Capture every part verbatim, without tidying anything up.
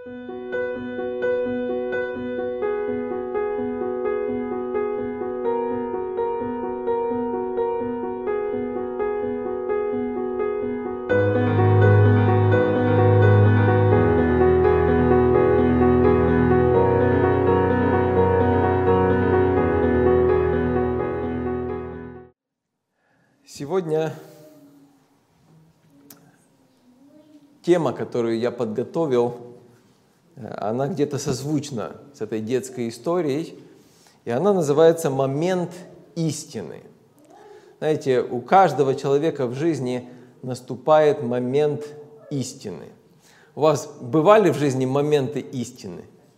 Сегодня тема, которую я подготовил, она где-то созвучна с этой детской историей, и она называется «Момент истины». Знаете, у каждого человека в жизни наступает момент истины. У вас бывали в жизни моменты истины?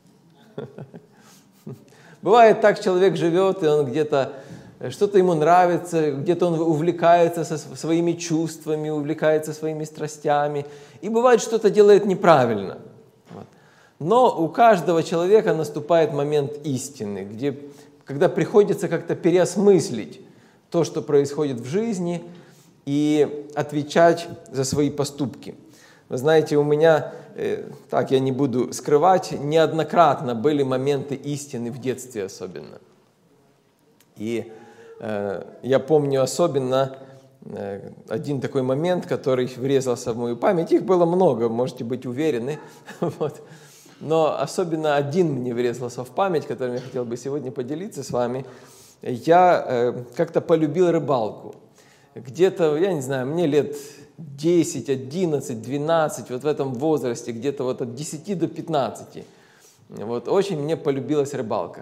Бывает так, человек живет, и он где-то что-то ему нравится, где-то он увлекается со своими чувствами, увлекается своими страстями. И бывает, что-то делает неправильно. Вот. Но у каждого человека наступает момент истины, где, когда приходится как-то переосмыслить то, что происходит в жизни, и отвечать за свои поступки. Вы знаете, у меня, э, так я не буду скрывать, неоднократно были моменты истины в детстве особенно. И я помню особенно один такой момент, который врезался в мою память. Их было много, можете быть уверены. Вот. Но особенно один мне врезался в память, которым я хотел бы сегодня поделиться с вами. Я как-то полюбил рыбалку. Где-то, я не знаю, мне лет десять, одиннадцать, двенадцать, вот в этом возрасте, где-то вот от десяти до пятнадцати. Вот, очень мне полюбилась рыбалка.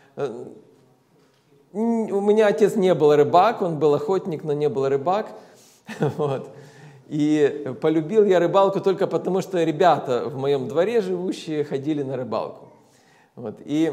У меня отец не был рыбак, он был охотник, но не был рыбак. Вот. И полюбил я рыбалку только потому, что ребята в моем дворе живущие ходили на рыбалку. Вот. И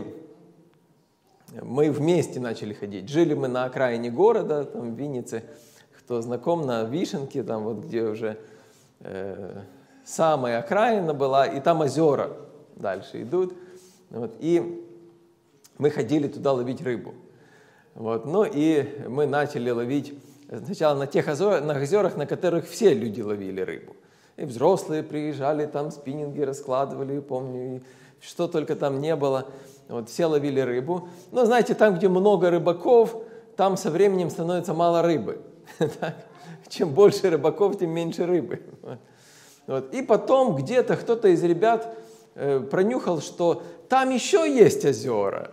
мы вместе начали ходить. Жили мы на окраине города, там в Виннице, кто знаком, на Вишенке, там вот где уже э, самая окраина была, и там озера дальше идут. Вот. И мы ходили туда ловить рыбу. Вот. Ну и мы начали ловить сначала на тех озерах, на озерах, на которых все люди ловили рыбу. И взрослые приезжали, там спиннинги раскладывали, помню, и что только там не было. Вот, все ловили рыбу. Но знаете, там, где много рыбаков, там со временем становится мало рыбы. Чем больше рыбаков, тем меньше рыбы. Вот. И потом где-то кто-то из ребят э, пронюхал, что там еще есть озера.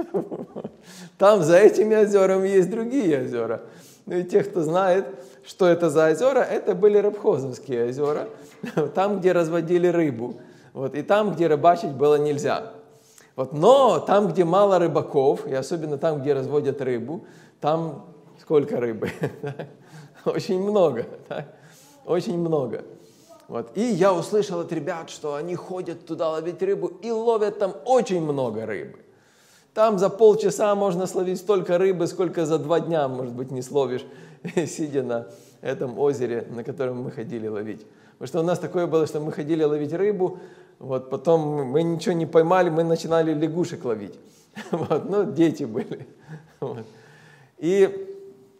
Там за этими озерами есть другие озера. Ну и те, кто знает, что это за озера, это были Рабхозовские озера, там, где разводили рыбу. Вот, и там, где рыбачить было нельзя. Вот, но там, где мало рыбаков, и особенно там, где разводят рыбу, там сколько рыбы? Очень много. Очень много. Вот. И я услышал от ребят, что они ходят туда ловить рыбу и ловят там очень много рыбы. Там за полчаса можно словить столько рыбы, сколько за два дня, может быть, не словишь, сидя на этом озере, на котором мы ходили ловить. Потому что у нас такое было, что мы ходили ловить рыбу, вот, потом мы ничего не поймали, мы начинали лягушек ловить. Вот, ну, дети были. Вот. И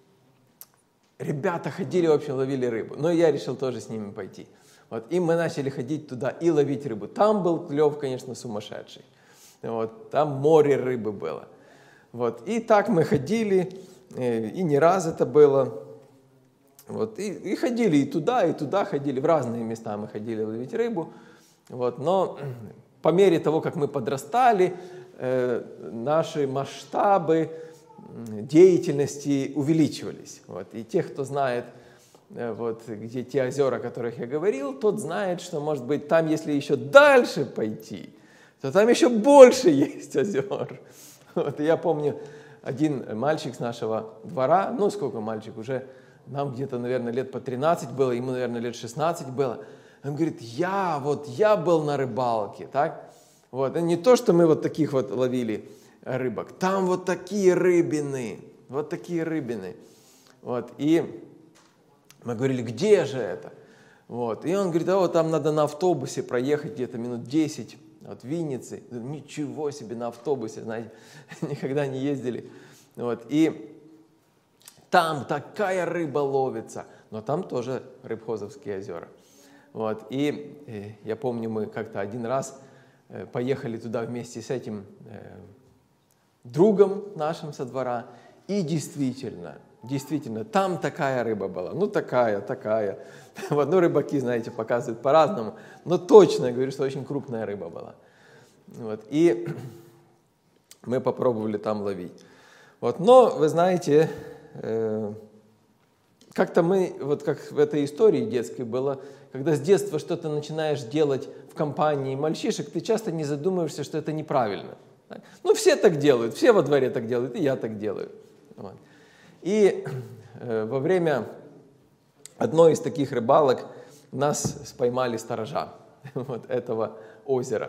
ребята ходили, в общем, ловили рыбу. Но я решил тоже с ними пойти. Вот, и мы начали ходить туда и ловить рыбу. Там был клев, конечно, сумасшедший. Вот, там море рыбы было. Вот, и так мы ходили, и не раз это было. Вот, и, и ходили и туда, и туда ходили, в разные места мы ходили ловить рыбу. Вот, но по мере того, как мы подрастали, э, наши масштабы деятельности увеличивались. Вот, и те, кто знает, э, вот, где те озера, о которых я говорил, тот знает, что, может быть, там, если еще дальше пойти, то там еще больше есть озер. Вот, я помню, один мальчик с нашего двора, ну, сколько мальчик, уже нам где-то, наверное, лет по тринадцать было, ему, наверное, лет шестнадцать было. Он говорит, я, вот, я был на рыбалке, так? Вот, и не то, что мы вот таких вот ловили рыбок, там вот такие рыбины, вот такие рыбины. Вот, и мы говорили, где же это? Вот, и он говорит, а вот там надо на автобусе проехать где-то минут десять. Вот в Виннице, ничего себе, на автобусе, знаете, никогда не ездили. Вот, и там такая рыба ловится, но там тоже Рыбхозовские озера. Вот, и, и я помню, мы как-то один раз поехали туда вместе с этим другом нашим со двора, и действительно, действительно, там такая рыба была, ну такая, такая. Вот, ну рыбаки, знаете, показывают по-разному, но точно, я говорю, что очень крупная рыба была. Вот, и мы попробовали там ловить. Вот, но, вы знаете, э, как-то мы, вот как в этой истории детской было, когда с детства что-то начинаешь делать в компании мальчишек, ты часто не задумываешься, что это неправильно. Так? Ну, все так делают, все во дворе так делают, и я так делаю. Вот. И э, во время одной из таких рыбалок нас поймали сторожа вот этого озера.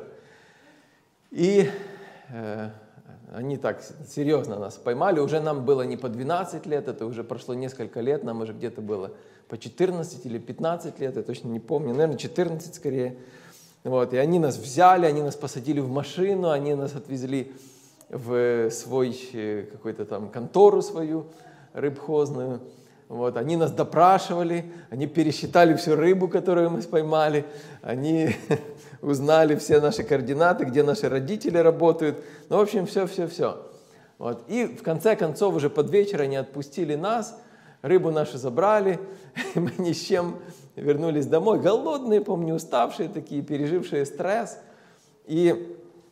И э, они так серьезно нас поймали. Уже нам было не по двенадцать лет, это уже прошло несколько лет, нам уже где-то было по четырнадцать или пятнадцать лет, я точно не помню, наверное, четырнадцать скорее. Вот, и они нас взяли, они нас посадили в машину, они нас отвезли в свой какой-то там контору свою рыбхозную. Вот, они нас допрашивали, они пересчитали всю рыбу, которую мы поймали, они узнали все наши координаты, где наши родители работают. Ну, в общем, все-все-все. Вот. И в конце концов уже под вечер они отпустили нас, рыбу нашу забрали, и мы ни с чем вернулись домой. Голодные, помню, уставшие такие, пережившие стресс. И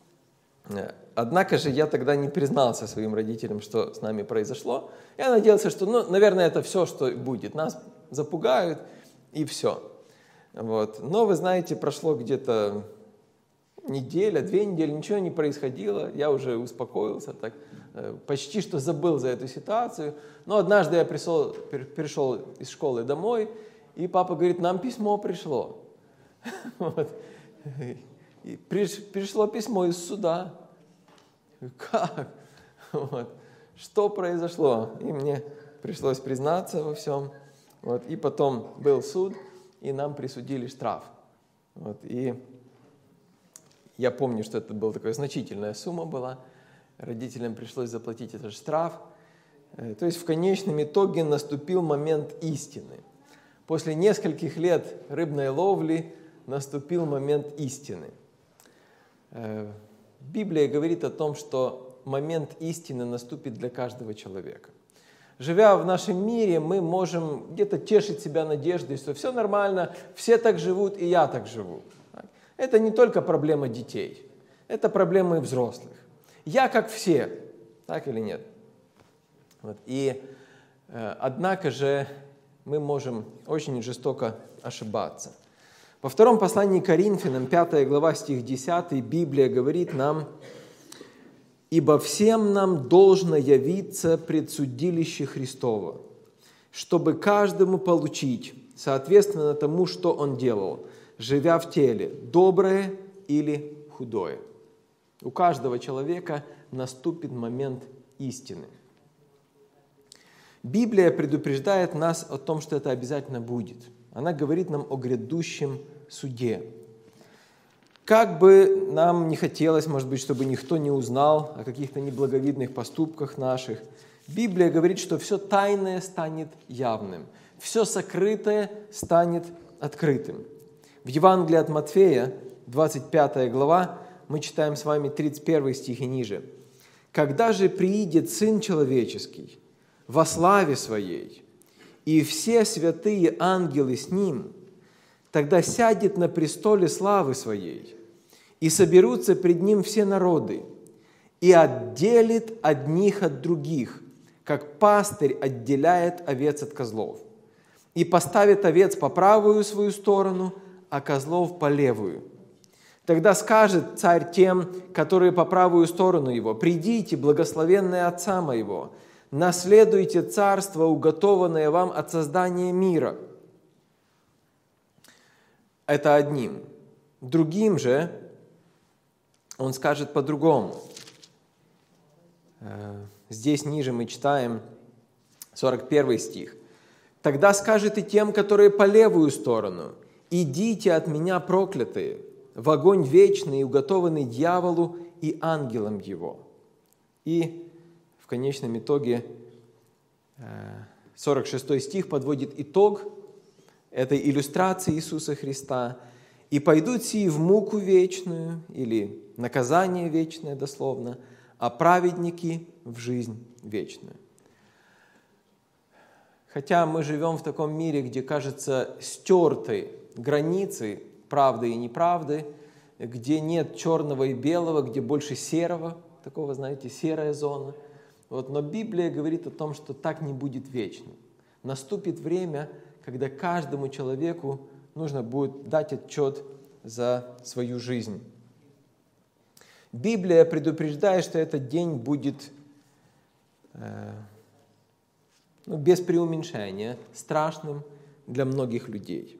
однако же я тогда не признался своим родителям, что с нами произошло. Я надеялся, что, ну, наверное, это все, что будет. Нас запугают, и все. Вот. Но, вы знаете, прошло где-то неделя, две недели, ничего не происходило. Я уже успокоился, так, почти что забыл за эту ситуацию. Но однажды я пришел, пришел из школы домой, и папа говорит, нам письмо пришло. Вот. И пришло письмо из суда. Как? Вот. Что произошло? И мне пришлось признаться во всем. Вот. И потом был суд, и нам присудили штраф. Вот. И я помню, что это была такая значительная сумма была. Родителям пришлось заплатить этот штраф. То есть в конечном итоге наступил момент истины. После нескольких лет рыбной ловли наступил момент истины. Библия говорит о том, что момент истины наступит для каждого человека. Живя в нашем мире, мы можем где-то тешить себя надеждой, что все нормально, все так живут, и я так живу. Это не только проблема детей, это проблема и взрослых. Я как все, так или нет? Вот. И э, однако же мы можем очень жестоко ошибаться. Во втором послании к Коринфянам, пятая глава, стих десятый, Библия говорит нам: «Ибо всем нам должно явиться пред судилище Христово, чтобы каждому получить, соответственно тому, что он делал, живя в теле, доброе или худое». У каждого человека наступит момент истины. Библия предупреждает нас о том, что это обязательно будет. Она говорит нам о грядущем суде. Как бы нам не хотелось, может быть, чтобы никто не узнал о каких-то неблаговидных поступках наших, Библия говорит, что все тайное станет явным, все сокрытое станет открытым. В Евангелии от Матфея, двадцать пятая глава, мы читаем с вами тридцать первый стих и ниже. «Когда же приидет Сын Человеческий во славе Своей, и все святые ангелы с Ним, тогда сядет на престоле славы Своей, и соберутся пред Ним все народы, и отделит одних от других, как пастырь отделяет овец от козлов, и поставит овец по правую свою сторону, а козлов по левую. Тогда скажет царь тем, которые по правую сторону его: «Придите, благословенные Отца моего, наследуйте царство, уготованное вам от создания мира». Это одним. Другим же он скажет по-другому. Здесь ниже мы читаем сорок первый стих. «Тогда скажет и тем, которые по левую сторону: идите от меня, проклятые, в огонь вечный, уготованный дьяволу и ангелам его». И в конечном итоге сорок шестой стих подводит итог этой иллюстрации Иисуса Христа. И пойдут сии в муку вечную, или наказание вечное дословно, а праведники в жизнь вечную. Хотя мы живем в таком мире, где, кажется, стерты границы правды и неправды, где нет черного и белого, где больше серого, такого, знаете, серая зона. Вот, но Библия говорит о том, что так не будет вечно. Наступит время, когда каждому человеку нужно будет дать отчет за свою жизнь. Библия предупреждает, что этот день будет, э, ну, без преуменьшения, страшным для многих людей.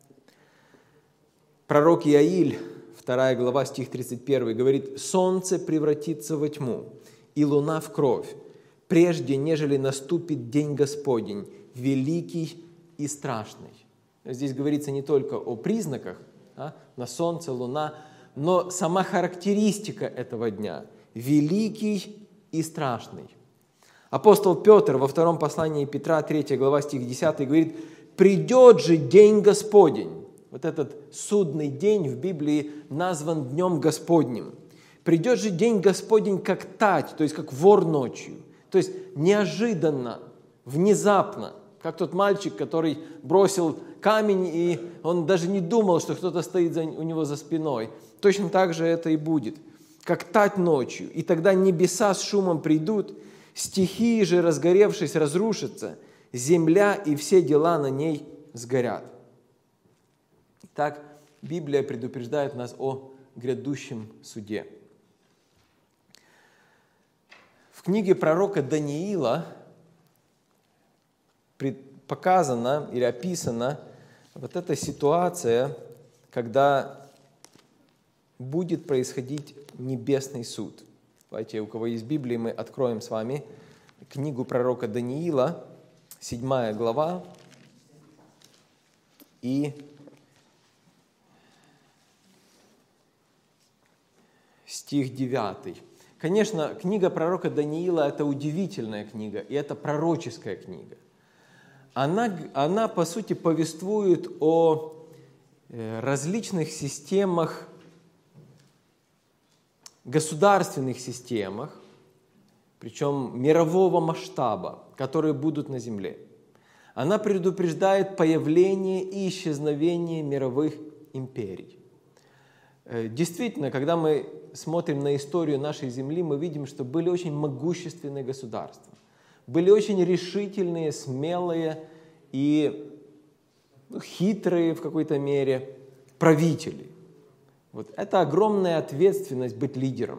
Пророк Иаиль, вторая глава, стих тридцать один, говорит: «Солнце превратится во тьму, и луна в кровь, прежде нежели наступит день Господень, великий и страшный». Здесь говорится не только о признаках, а, на солнце, луна, но сама характеристика этого дня – великий и страшный. Апостол Петр во втором послании Петра, третья глава, стих десятый, говорит: «Придет же день Господень». Вот этот судный день в Библии назван Днем Господним. «Придет же день Господень, как тать», то есть как вор ночью, то есть неожиданно, внезапно, как тот мальчик, который бросил камень, и он даже не думал, что кто-то стоит за, у него за спиной. Точно так же это и будет, как тать ночью. И тогда небеса с шумом придут, стихии же, разгоревшись, разрушатся, земля и все дела на ней сгорят. Итак, Библия предупреждает нас о грядущем суде. В книге пророка Даниила показана или описана вот эта ситуация, когда будет происходить небесный суд. Давайте, у кого есть Библия, мы откроем с вами книгу пророка Даниила, седьмая глава, и стих девятый. Конечно, книга пророка Даниила – это удивительная книга, и это пророческая книга. Она, она, по сути, повествует о различных системах, государственных системах, причем мирового масштаба, которые будут на земле. Она предупреждает появление и исчезновение мировых империй. Действительно, когда мы смотрим на историю нашей земли, мы видим, что были очень могущественные государства, были очень решительные, смелые и ну, хитрые в какой-то мере правители. Вот. Это огромная ответственность быть лидером.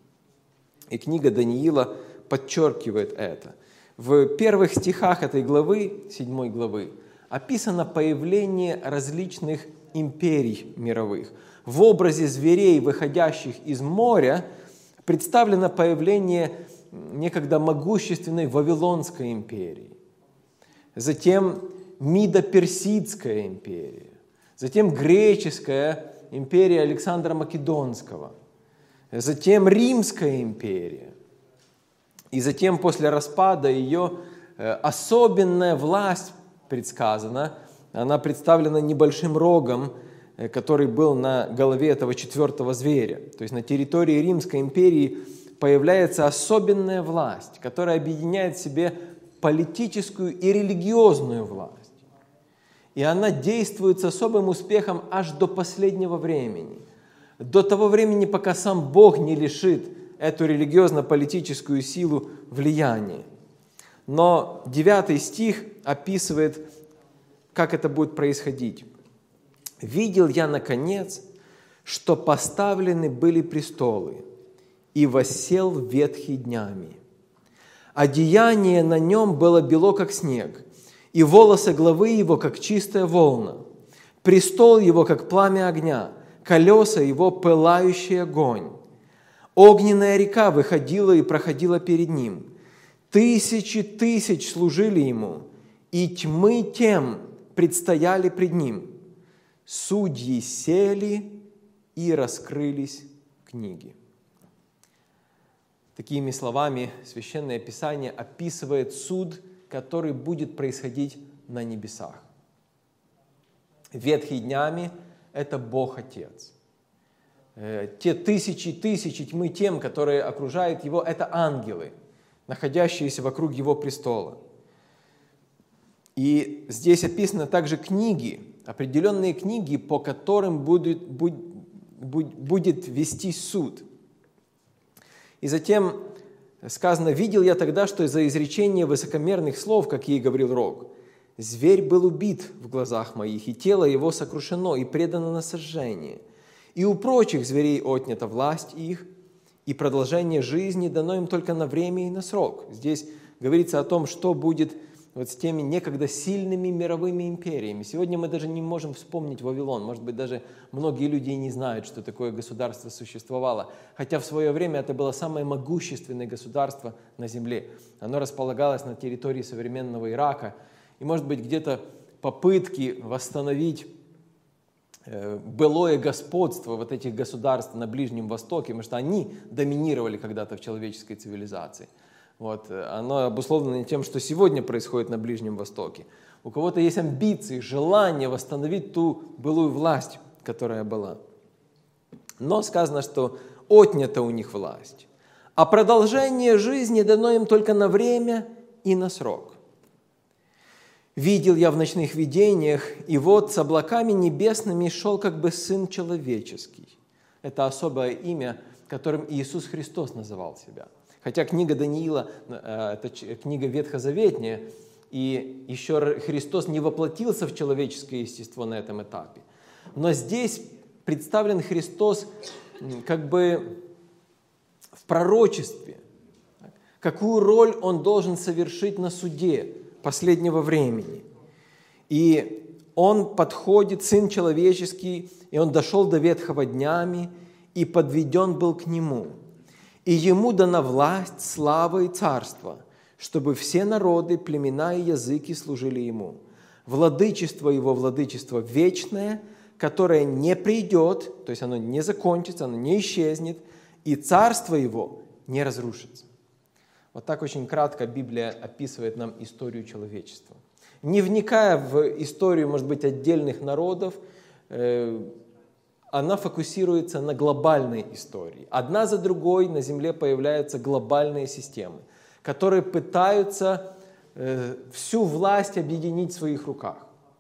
И книга Даниила подчеркивает это. В первых стихах этой главы, седьмой главы, описано появление различных империй мировых. В образе зверей, выходящих из моря, представлено появление некогда могущественной Вавилонской империи. Затем Мидо-Персидская империя. Затем греческая империя Александра Македонского. Затем Римская империя. И затем после распада ее особенная власть предсказана. Она представлена небольшим рогом, который был на голове этого четвертого зверя. То есть на территории Римской империи появляется особенная власть, которая объединяет в себе политическую и религиозную власть. И она действует с особым успехом аж до последнего времени. До того времени, пока сам Бог не лишит эту религиозно-политическую силу влияния. Но девятый стих описывает, как это будет происходить. «Видел я, наконец, что поставлены были престолы, и воссел ветхий днями. Одеяние на нем было бело, как снег, и волосы главы его, как чистая волна. Престол его, как пламя огня, колеса его, пылающий огонь. Огненная река выходила и проходила перед ним. Тысячи тысяч служили ему, и тьмы тем предстояли пред ним. Судьи сели, и раскрылись книги». Такими словами Священное Писание описывает суд, который будет происходить на небесах. Ветхий днями – это Бог Отец. Те тысячи и тысячи тьмы тем, которые окружают Его, это ангелы, находящиеся вокруг Его престола. И здесь описаны также книги, определенные книги, по которым будет, будет, будет вестись суд. И затем сказано: «Видел я тогда, что из-за изречения высокомерных слов, какие говорил Рог, зверь был убит в глазах моих, и тело его сокрушено и предано на сожжение. И у прочих зверей отнята власть их, и продолжение жизни дано им только на время и на срок». Здесь говорится о том, что будет вот с теми некогда сильными мировыми империями. Сегодня мы даже не можем вспомнить Вавилон. Может быть, даже многие люди и не знают, что такое государство существовало. Хотя в свое время это было самое могущественное государство на земле. Оно располагалось на территории современного Ирака. И, может быть, где-то попытки восстановить былое господство вот этих государств на Ближнем Востоке, потому что они доминировали когда-то в человеческой цивилизации. Вот. Оно обусловлено тем, что сегодня происходит на Ближнем Востоке. У кого-то есть амбиции, желание восстановить ту былую власть, которая была. Но сказано, что отнята у них власть. А продолжение жизни дано им только на время и на срок. «Видел я в ночных видениях, и вот с облаками небесными шел как бы Сын Человеческий». Это особое имя, которым Иисус Христос называл себя. Хотя книга Даниила – это книга ветхозаветная, и еще Христос не воплотился в человеческое естество на этом этапе. Но здесь представлен Христос как бы в пророчестве, какую роль Он должен совершить на суде последнего времени. И Он подходит, Сын Человеческий, и Он дошел до ветхого днями, и подведен был к Нему. И Ему дана власть, слава и царство, чтобы все народы, племена и языки служили Ему. Владычество Его, владычество вечное, которое не придет, то есть оно не закончится, оно не исчезнет, и царство Его не разрушится. Вот так очень кратко Библия описывает нам историю человечества. Не вникая в историю, может быть, отдельных народов, она фокусируется на глобальной истории. Одна за другой на Земле появляются глобальные системы, которые пытаются всю власть объединить в своих руках.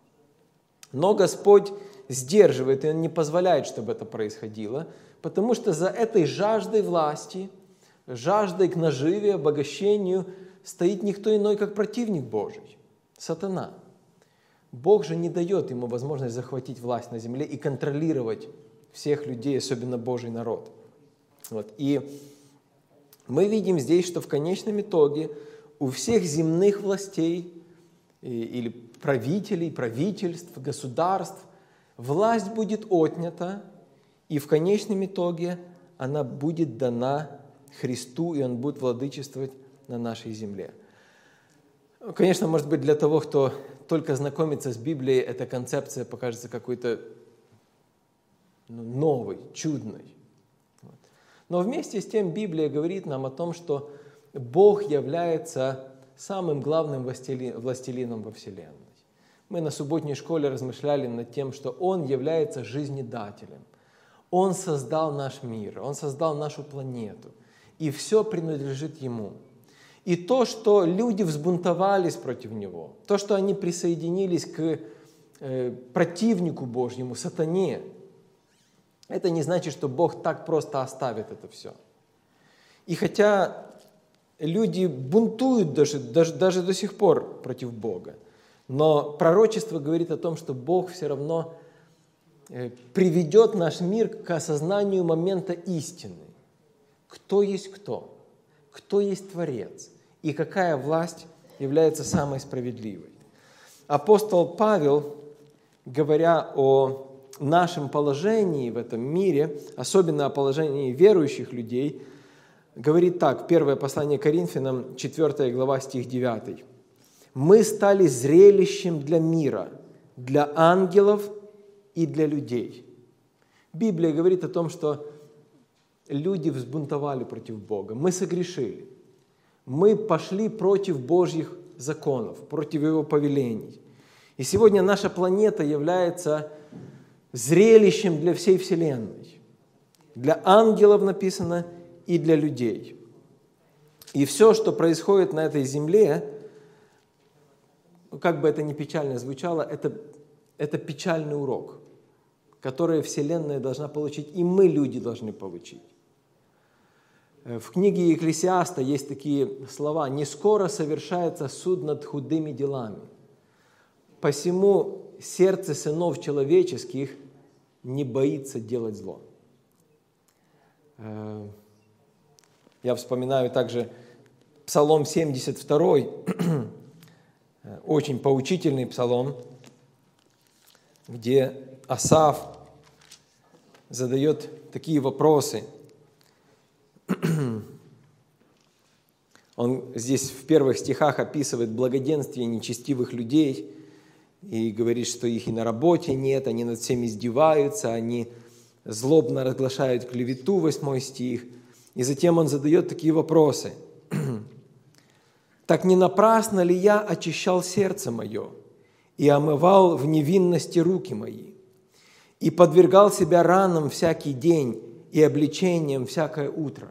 Но Господь сдерживает, и Он не позволяет, чтобы это происходило, потому что за этой жаждой власти, жаждой к наживе, обогащению стоит никто иной, как противник Божий, сатана. Бог же не дает ему возможность захватить власть на земле и контролировать всех людей, особенно Божий народ. Вот. И мы видим здесь, что в конечном итоге у всех земных властей или правителей, правительств, государств власть будет отнята, и в конечном итоге она будет дана Христу, и Он будет владычествовать на нашей земле. Конечно, может быть, для того, кто только знакомится с Библией, эта концепция покажется какой-то ну, новой, чудной. Вот. Но вместе с тем Библия говорит нам о том, что Бог является самым главным властелином во Вселенной. Мы на субботней школе размышляли над тем, что Он является жизнедателем. Он создал наш мир, Он создал нашу планету, и все принадлежит Ему. И то, что люди взбунтовались против Него, то, что они присоединились к э, противнику Божьему, сатане, это не значит, что Бог так просто оставит это все. И хотя люди бунтуют даже, даже, даже до сих пор против Бога, но пророчество говорит о том, что Бог все равно э, приведет наш мир к осознанию момента истины. Кто есть кто? Кто есть Творец? И какая власть является самой справедливой? Апостол Павел, говоря о нашем положении в этом мире, особенно о положении верующих людей, говорит так, первое послание Коринфянам, четвёртая глава, стих девятый. «Мы стали зрелищем для мира, для ангелов и для людей». Библия говорит о том, что люди взбунтовали против Бога, мы согрешили. Мы пошли против Божьих законов, против Его повелений. И сегодня наша планета является зрелищем для всей вселенной. Для ангелов написано и для людей. И все, что происходит на этой земле, как бы это ни печально звучало, это, это печальный урок, который вселенная должна получить, и мы, люди, должны получить. В книге Екклесиаста есть такие слова: «Не скоро совершается суд над худыми делами, посему сердце сынов человеческих не боится делать зло». Я вспоминаю также Псалом семьдесят два, очень поучительный псалом, где Асаф задает такие вопросы. Он здесь в первых стихах описывает благоденствие нечестивых людей и говорит, что их и на работе нет, они над всеми издеваются, они злобно разглашают клевету, восьмой стих. И затем он задает такие вопросы. «Так не напрасно ли я очищал сердце мое и омывал в невинности руки мои, и подвергал себя ранам всякий день и обличением всякое утро?»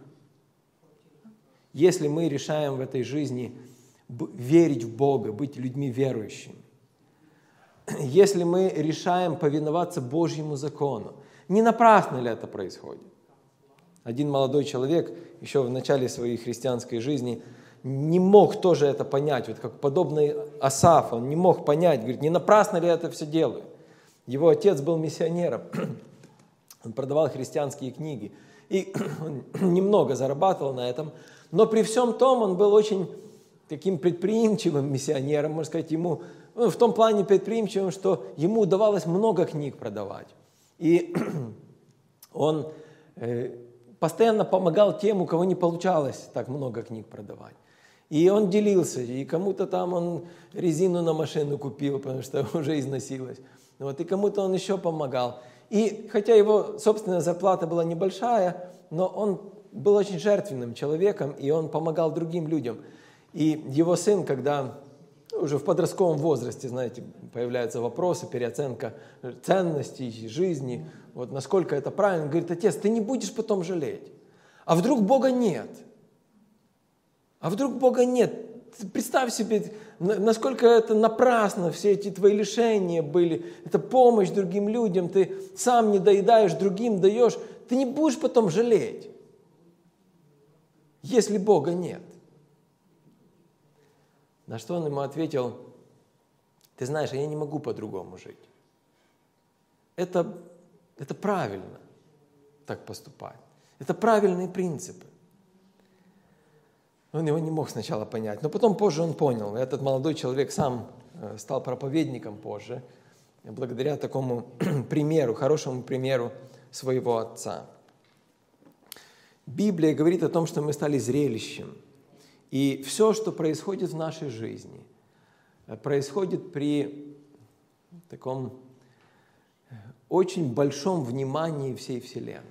Если мы решаем в этой жизни верить в Бога, быть людьми верующими, если мы решаем повиноваться Божьему закону, не напрасно ли это происходит? Один молодой человек еще в начале своей христианской жизни не мог тоже это понять, вот как подобный Асаф, он не мог понять, говорит, не напрасно ли я это все делаю? Его отец был миссионером, он продавал христианские книги, и он немного зарабатывал на этом, но при всем том он был очень таким предприимчивым миссионером, можно сказать, ему, ну, в том плане предприимчивым, что ему удавалось много книг продавать. И он э, постоянно помогал тем, у кого не получалось так много книг продавать. И он делился, и кому-то там он резину на машину купил, потому что уже износилась. Вот, и кому-то он еще помогал. И хотя его собственная зарплата была небольшая, но он был очень жертвенным человеком, и он помогал другим людям. И его сын, когда уже в подростковом возрасте, знаете, появляются вопросы, переоценка ценностей жизни, вот насколько это правильно, он говорит: отец, ты не будешь потом жалеть. А вдруг Бога нет? А вдруг Бога нет? Представь себе, насколько это напрасно, все эти твои лишения были, это помощь другим людям, ты сам не доедаешь, другим даешь, ты не будешь потом жалеть, если Бога нет. На что он ему ответил: ты знаешь, я не могу по-другому жить. Это, это правильно так поступать. Это правильные принципы. Он его не мог сначала понять, но потом позже он понял. Этот молодой человек сам стал проповедником позже, благодаря такому примеру, хорошему примеру своего отца. Библия говорит о том, что мы стали зрелищем. И все, что происходит в нашей жизни, происходит при таком очень большом внимании всей Вселенной.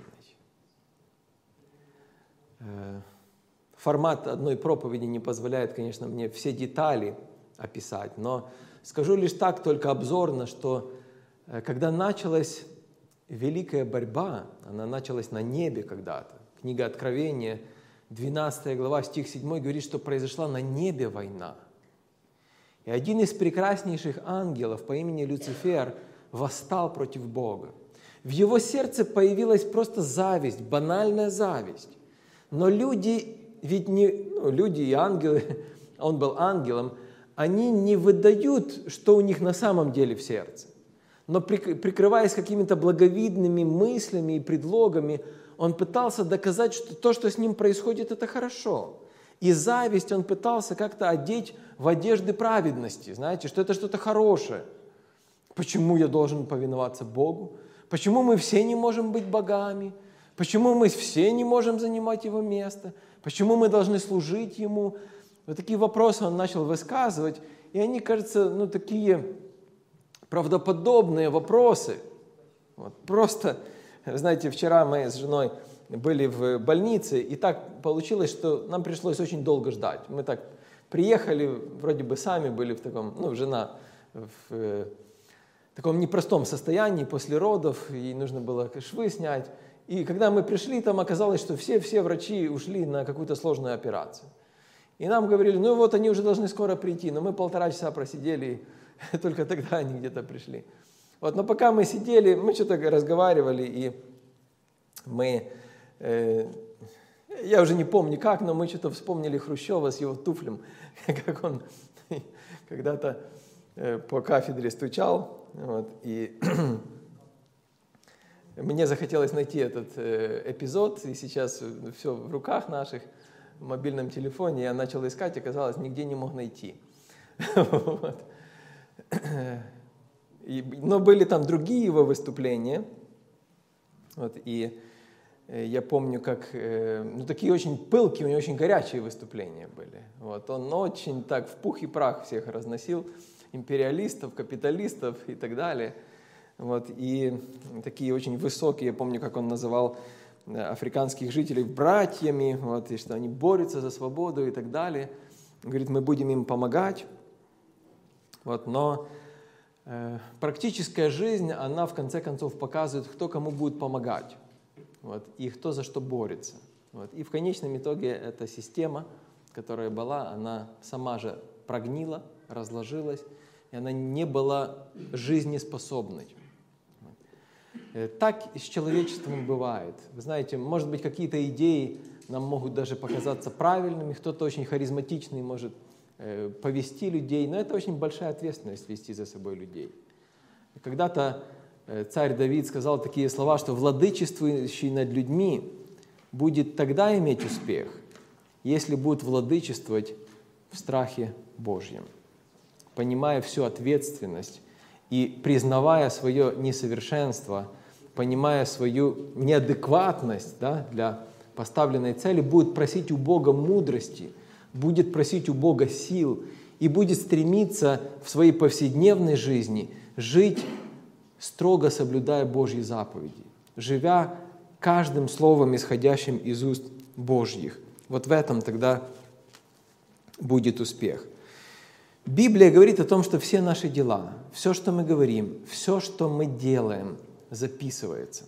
Формат одной проповеди не позволяет, конечно, мне все детали описать, но скажу лишь так, только обзорно, что когда началась великая борьба, она началась на небе когда-то. Книга Откровения, двенадцатая глава, стих седьмой говорит, что произошла на небе война. И один из прекраснейших ангелов по имени Люцифер восстал против Бога. В его сердце появилась просто зависть, банальная зависть. Но люди, ведь не ну, люди и ангелы, он был ангелом, они не выдают, что у них на самом деле в сердце. Но прикрываясь какими-то благовидными мыслями и предлогами, он пытался доказать, что то, что с ним происходит, это хорошо. И зависть он пытался как-то одеть в одежды праведности, знаете, что это что-то хорошее. Почему я должен повиноваться Богу? Почему мы все не можем быть богами? Почему мы все не можем занимать Его место? Почему мы должны служить Ему? Вот такие вопросы он начал высказывать, и они, кажется, ну, такие правдоподобные вопросы. Вот, просто, знаете, вчера мы с женой были в больнице, и так получилось, что нам пришлось очень долго ждать. Мы так приехали, вроде бы сами были в таком, ну, жена в в таком непростом состоянии после родов, ей нужно было швы снять. И когда мы пришли, там оказалось, что все-все врачи ушли на какую-то сложную операцию. И нам говорили, ну вот они уже должны скоро прийти, но мы полтора часа просидели, и только тогда они где-то пришли. Вот, но пока мы сидели, мы что-то разговаривали, и мы, э, я уже не помню как, но мы что-то вспомнили Хрущева с его туфлем, как он когда-то э, по кафедре стучал, вот, и мне захотелось найти этот э, эпизод, и сейчас все в руках наших, в мобильном телефоне, я начал искать, оказалось, нигде не мог найти. Вот. И, но были там другие его выступления, вот, и э, я помню, как, э, ну, такие очень пылкие, у него очень горячие выступления были. Вот, он очень так в пух и прах всех разносил, империалистов, капиталистов и так далее. Вот, и такие очень высокие, я помню, как он называл африканских жителей братьями, вот, и что они борются за свободу и так далее. Он говорит, мы будем им помогать. Вот, но э, практическая жизнь, она в конце концов показывает, кто кому будет помогать, вот, и кто за что борется. Вот. И в конечном итоге эта система, которая была, она сама же прогнила, разложилась, и она не была жизнеспособной. Так и с человечеством бывает. Вы знаете, может быть, какие-то идеи нам могут даже показаться правильными, кто-то очень харизматичный может э, повести людей, но это очень большая ответственность вести за собой людей. Когда-то э, царь Давид сказал такие слова, что владычествующий над людьми будет тогда иметь успех, если будет владычествовать в страхе Божьем, понимая всю ответственность и признавая свое несовершенство, понимая свою неадекватность, да, для поставленной цели, будет просить у Бога мудрости, будет просить у Бога сил и будет стремиться в своей повседневной жизни жить, строго соблюдая Божьи заповеди, живя каждым словом, исходящим из уст Божьих. Вот в этом тогда будет успех. Библия говорит о том, что все наши дела, все, что мы говорим, все, что мы делаем, записывается.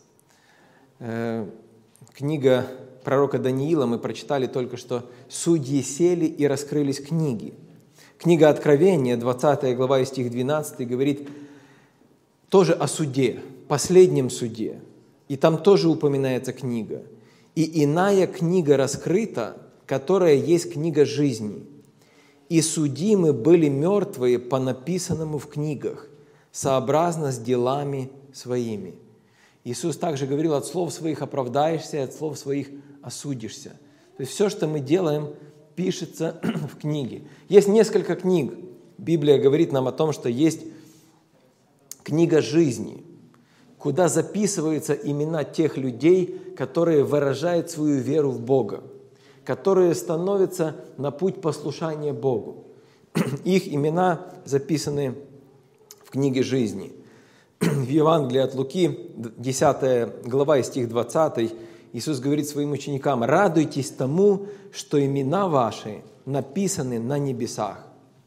Книга пророка Даниила, мы прочитали только что, «Судьи сели и раскрылись книги». Книга Откровения, двадцатая глава и стих двенадцатый, говорит тоже о суде, последнем суде. И там тоже упоминается книга. «И иная книга раскрыта, которая есть книга жизни. И судимы были мертвые по написанному в книгах, сообразно с делами своими». Иисус также говорил, от слов своих оправдаешься, и от слов своих осудишься. То есть все, что мы делаем, пишется в книге. Есть несколько книг. Библия говорит нам о том, что есть книга жизни, куда записываются имена тех людей, которые выражают свою веру в Бога, которые становятся на путь послушания Богу. Их имена записаны в книге жизни. В Евангелии от Луки, десятая глава и стих двадцатый, Иисус говорит своим ученикам: «Радуйтесь тому, что имена ваши написаны на небесах».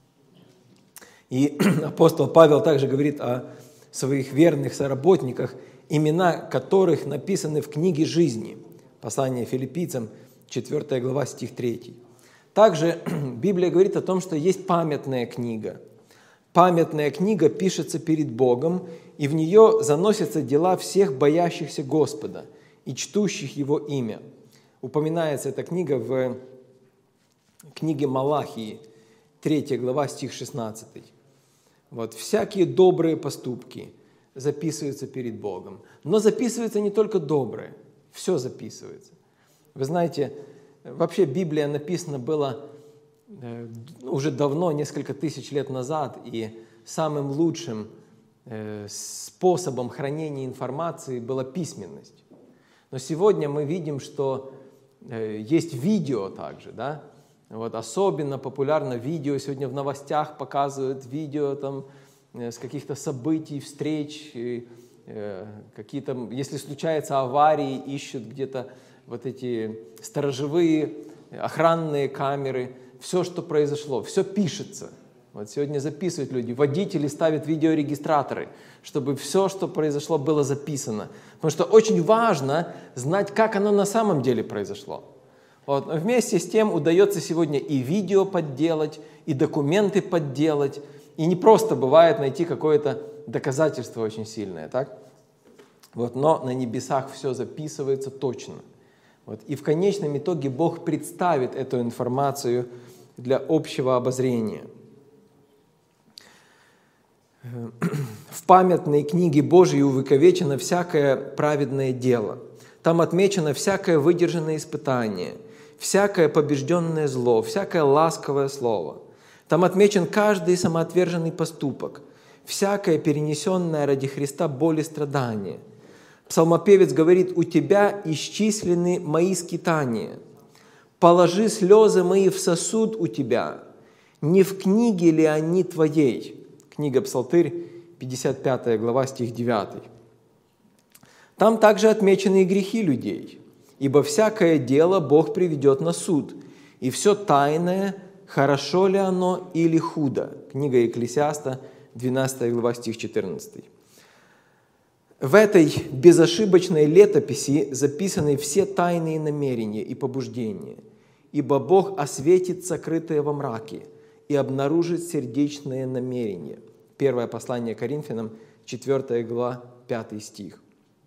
И апостол Павел также говорит о своих верных соработниках, имена которых написаны в книге жизни. Послание Филиппийцам, четвёртая глава, стих третий. Также Библия говорит о том, что есть памятная книга. Памятная книга пишется перед Богом, и в нее заносятся дела всех боящихся Господа и чтущих Его имя. Упоминается эта книга в книге Малахии, третья глава, стих шестнадцатый. Вот. Всякие добрые поступки записываются перед Богом. Но записывается не только доброе, все записывается. Вы знаете, вообще Библия написана была уже давно, несколько тысяч лет назад, и самым лучшим способом хранения информации была письменность. Но сегодня мы видим, что есть видео также, да? Вот особенно популярно видео, сегодня в новостях показывают видео там, с каких-то событий, встреч, и, э, какие-то, если случаются аварии, ищут где-то вот эти сторожевые, охранные камеры, все, что произошло, все пишется. Вот сегодня записывают люди, водители ставят видеорегистраторы, чтобы все, что произошло, было записано. Потому что очень важно знать, как оно на самом деле произошло. Вот. Но вместе с тем удается сегодня и видео подделать, и документы подделать. И не просто бывает найти какое-то доказательство очень сильное. Так? Вот. Но на небесах все записывается точно. Вот. И в конечном итоге Бог представит эту информацию для общего обозрения. В памятной книге Божьей увековечено всякое праведное дело. Там отмечено всякое выдержанное испытание, всякое побежденное зло, всякое ласковое слово. Там отмечен каждый самоотверженный поступок, всякое перенесенное ради Христа боль и страдание. Псалмопевец говорит: «У Тебя исчислены мои скитания. Положи слезы мои в сосуд у Тебя. Не в книге ли они Твоей?» Книга Псалтырь, пятьдесят пятая глава, стих девятый. Там также отмечены и грехи людей. «Ибо всякое дело Бог приведет на суд, и все тайное, хорошо ли оно или худо». Книга Екклесиаста, двенадцатая глава, стих четырнадцатый. В этой безошибочной летописи записаны все тайные намерения и побуждения, ибо Бог осветит сокрытое во мраке и обнаружит сердечные намерения. Первое послание Коринфянам, четвёртая глава, пятый стих.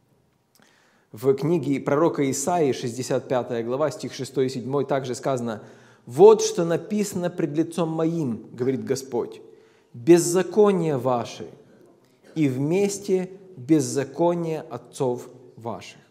В книге пророка Исаии, шестьдесят пятая глава, стих шестой и седьмой, также сказано: «Вот что написано пред лицом моим, говорит Господь, беззакония ваши, и вместе беззакония отцов ваших».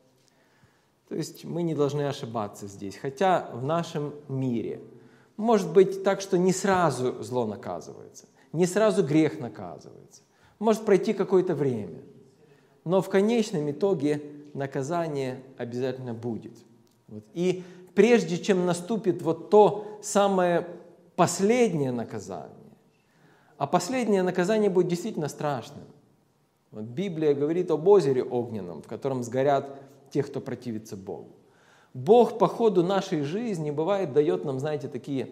То есть мы не должны ошибаться здесь, хотя в нашем мире может быть так, что не сразу зло наказывается, не сразу грех наказывается, может пройти какое-то время, но в конечном итоге наказание обязательно будет. Вот. И прежде чем наступит вот то самое последнее наказание, а последнее наказание будет действительно страшным. Вот Библия говорит об озере огненном, в котором сгорят те, кто противится Богу. Бог по ходу нашей жизни, бывает, дает нам, знаете, такие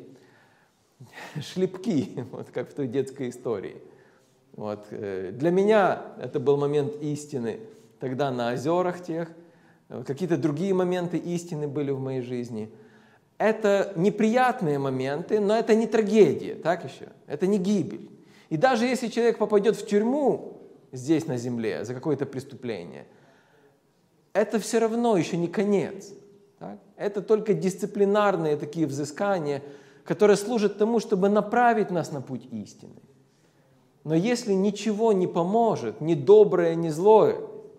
шлепки, вот как в той детской истории. Вот. Для меня это был момент истины тогда на озерах тех, какие-то другие моменты истины были в моей жизни. Это неприятные моменты, но это не трагедия, так еще? Это не гибель. И даже если человек попадет в тюрьму здесь на земле за какое-то преступление, это все равно еще не конец. Так? Это только дисциплинарные такие взыскания, которые служат тому, чтобы направить нас на путь истины. Но если ничего не поможет, ни доброе, ни злое,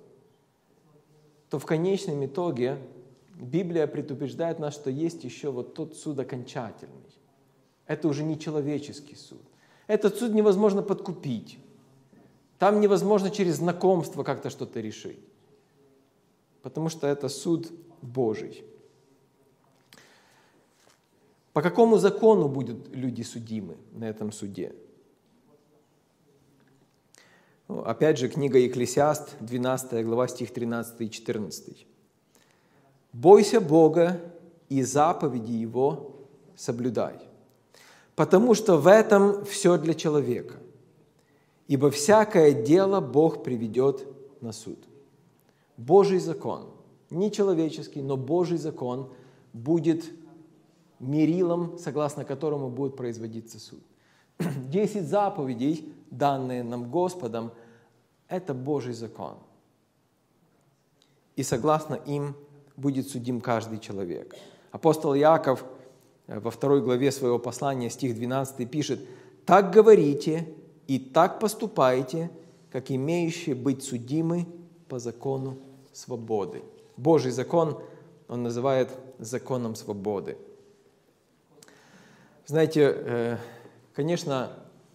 то в конечном итоге Библия предупреждает нас, что есть еще вот тот суд окончательный. Это уже не человеческий суд. Этот суд невозможно подкупить. Там невозможно через знакомство как-то что-то решить. Потому что это суд Божий. По какому закону будут люди судимы на этом суде? Ну, опять же, книга Екклесиаст, двенадцатая глава, стих тринадцатый и четырнадцатый. «Бойся Бога и заповеди Его соблюдай, потому что в этом все для человека, ибо всякое дело Бог приведет на суд». Божий закон, не человеческий, но Божий закон будет мерилом, согласно которому будет производиться суд. Десять заповедей, данные нам Господом, это Божий закон. И согласно им будет судим каждый человек. Апостол Иаков во второй главе своего послания, стих двенадцатый, пишет: «Так говорите и так поступайте, как имеющие быть судимы по закону свободы». Божий закон он называет законом свободы. Знаете, конечно,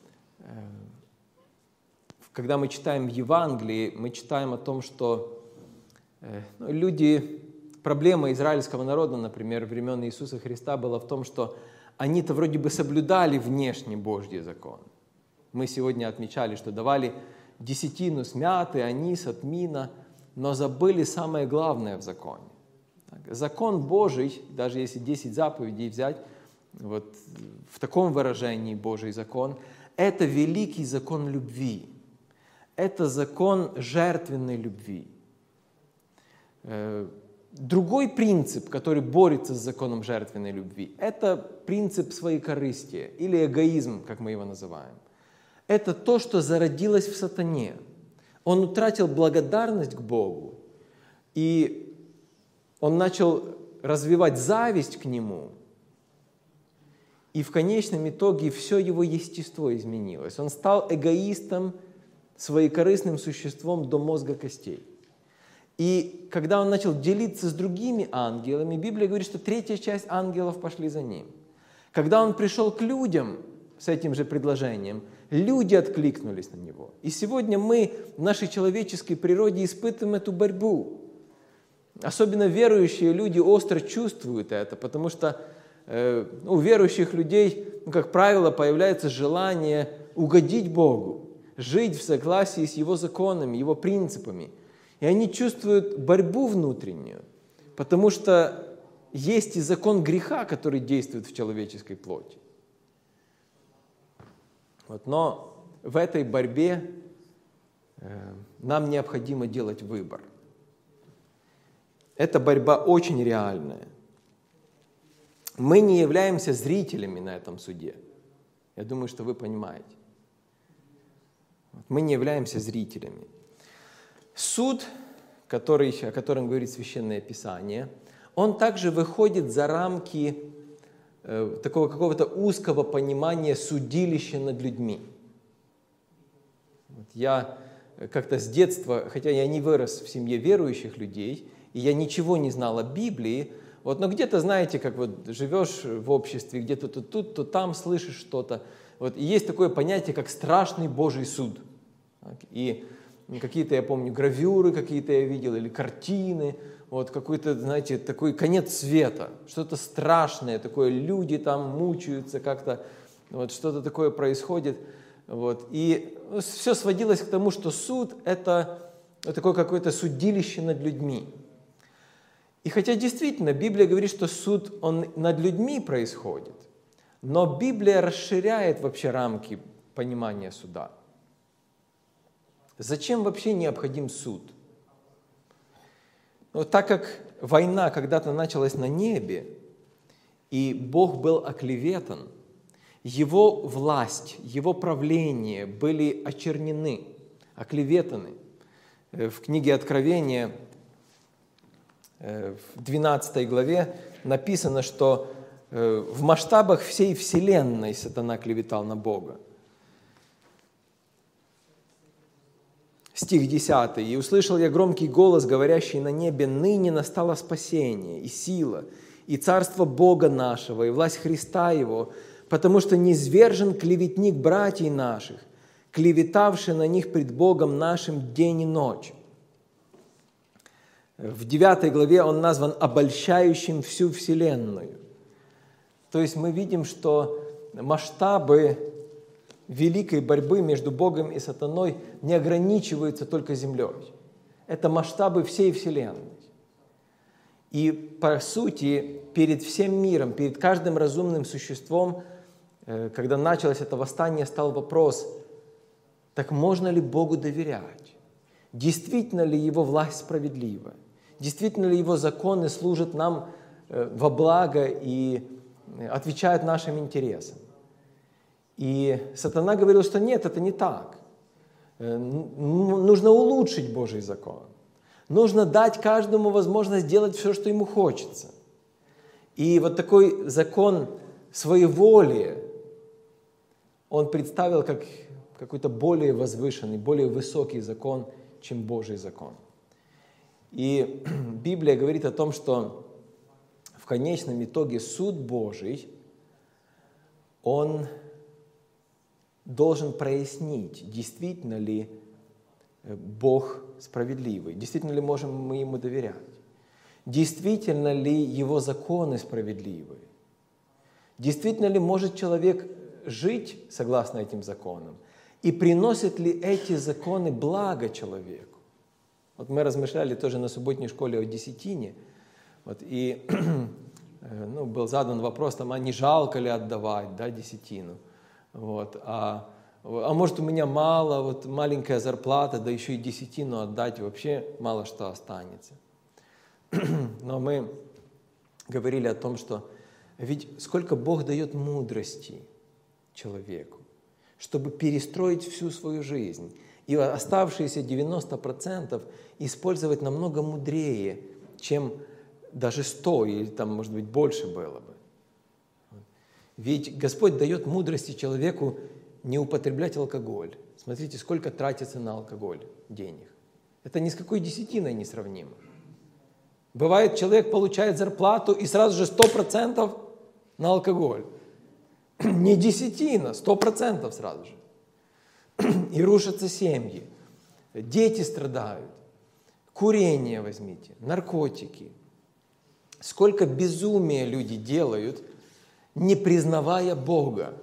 когда мы читаем в Евангелии, мы читаем о том, что люди, проблема израильского народа, например, времен Иисуса Христа была в том, что они-то вроде бы соблюдали внешний Божий закон. Мы сегодня отмечали, что давали десятину с мяты, анис, от мина, но забыли самое главное в законе. Закон Божий, даже если десять заповедей взять, вот в таком выражении Божий закон, это великий закон любви. Это закон жертвенной любви. Другой принцип, который борется с законом жертвенной любви, это принцип своекорыстия или эгоизм, как мы его называем. Это то, что зародилось в сатане. Он утратил благодарность к Богу, и он начал развивать зависть к Нему, и в конечном итоге все его естество изменилось. Он стал эгоистом, своекорыстным существом до мозга костей. И когда он начал делиться с другими ангелами, Библия говорит, что третья часть ангелов пошли за ним. Когда он пришел к людям с этим же предложением, люди откликнулись на него. И сегодня мы в нашей человеческой природе испытываем эту борьбу. Особенно верующие люди остро чувствуют это, потому что э, у верующих людей, ну, как правило, появляется желание угодить Богу, жить в согласии с Его законами, Его принципами. И они чувствуют борьбу внутреннюю, потому что есть и закон греха, который действует в человеческой плоти. Вот, но в этой борьбе э, нам необходимо делать выбор. Эта борьба очень реальная. Мы не являемся зрителями на этом суде. Я думаю, что вы понимаете. Мы не являемся зрителями. Суд, который, о котором говорит Священное Писание, он также выходит за рамки э, такого какого-то узкого понимания судилища над людьми. Вот я как-то с детства, хотя я не вырос в семье верующих людей, и я ничего не знал о Библии, вот, но где-то, знаете, как вот живешь в обществе, где-то то тут, то там слышишь что-то. Вот, и есть такое понятие, как страшный Божий суд. И какие-то, я помню, гравюры какие-то я видел, или картины, вот какой-то, знаете, такой конец света, что-то страшное, такое, люди там мучаются как-то, вот что-то такое происходит. Вот. И все сводилось к тому, что суд – это такое какое-то судилище над людьми. И хотя действительно Библия говорит, что суд, он над людьми происходит, но Библия расширяет вообще рамки понимания суда. Зачем вообще необходим суд? Ну, так как война когда-то началась на небе, и Бог был оклеветан, Его власть, Его правление были очернены, оклеветаны. В книге Откровения, в двенадцатой главе написано, что в масштабах всей вселенной сатана клеветал на Бога. Стих десятый. «И услышал я громкий голос, говорящий на небе, ныне настало спасение, и сила, и царство Бога нашего, и власть Христа Его, потому что низвержен клеветник братьев наших, клеветавший на них пред Богом нашим день и ночь». В девятой главе он назван обольщающим всю вселенную. То есть мы видим, что масштабы великой борьбы между Богом и сатаной не ограничиваются только землей. Это масштабы всей вселенной. И по сути, перед всем миром, перед каждым разумным существом, когда началось это восстание, стал вопрос, так можно ли Богу доверять? Действительно ли Его власть справедлива? Действительно ли Его законы служат нам во благо и отвечают нашим интересам? И сатана говорил, что нет, это не так. Нужно улучшить Божий закон. Нужно дать каждому возможность делать все, что ему хочется. И вот такой закон своеволия он представил как какой-то более возвышенный, более высокий закон, чем Божий закон. И Библия говорит о том, что в конечном итоге суд Божий, он должен прояснить, действительно ли Бог справедливый, действительно ли можем мы Ему доверять, действительно ли Его законы справедливы, действительно ли может человек жить согласно этим законам, и приносят ли эти законы благо человеку. Вот мы размышляли тоже на субботней школе о десятине, вот, и ну, был задан вопрос, там, а не жалко ли отдавать, да, десятину. Вот. А, а может, у меня мало, вот маленькая зарплата, да еще и десятину отдать, вообще мало что останется. Но мы говорили о том, что ведь сколько Бог дает мудрости человеку, чтобы перестроить всю свою жизнь. И оставшиеся девяносто процентов использовать намного мудрее, чем даже сто, или там, может быть, больше было бы. Ведь Господь дает мудрости человеку не употреблять алкоголь. Смотрите, сколько тратится на алкоголь денег. Это ни с какой десятиной не сравнимо. Бывает, человек получает зарплату и сразу же сто процентов на алкоголь. Не десятина, сто процентов сразу же. И рушатся семьи. Дети страдают. Курение возьмите, наркотики. Сколько безумия люди делают, не признавая Бога.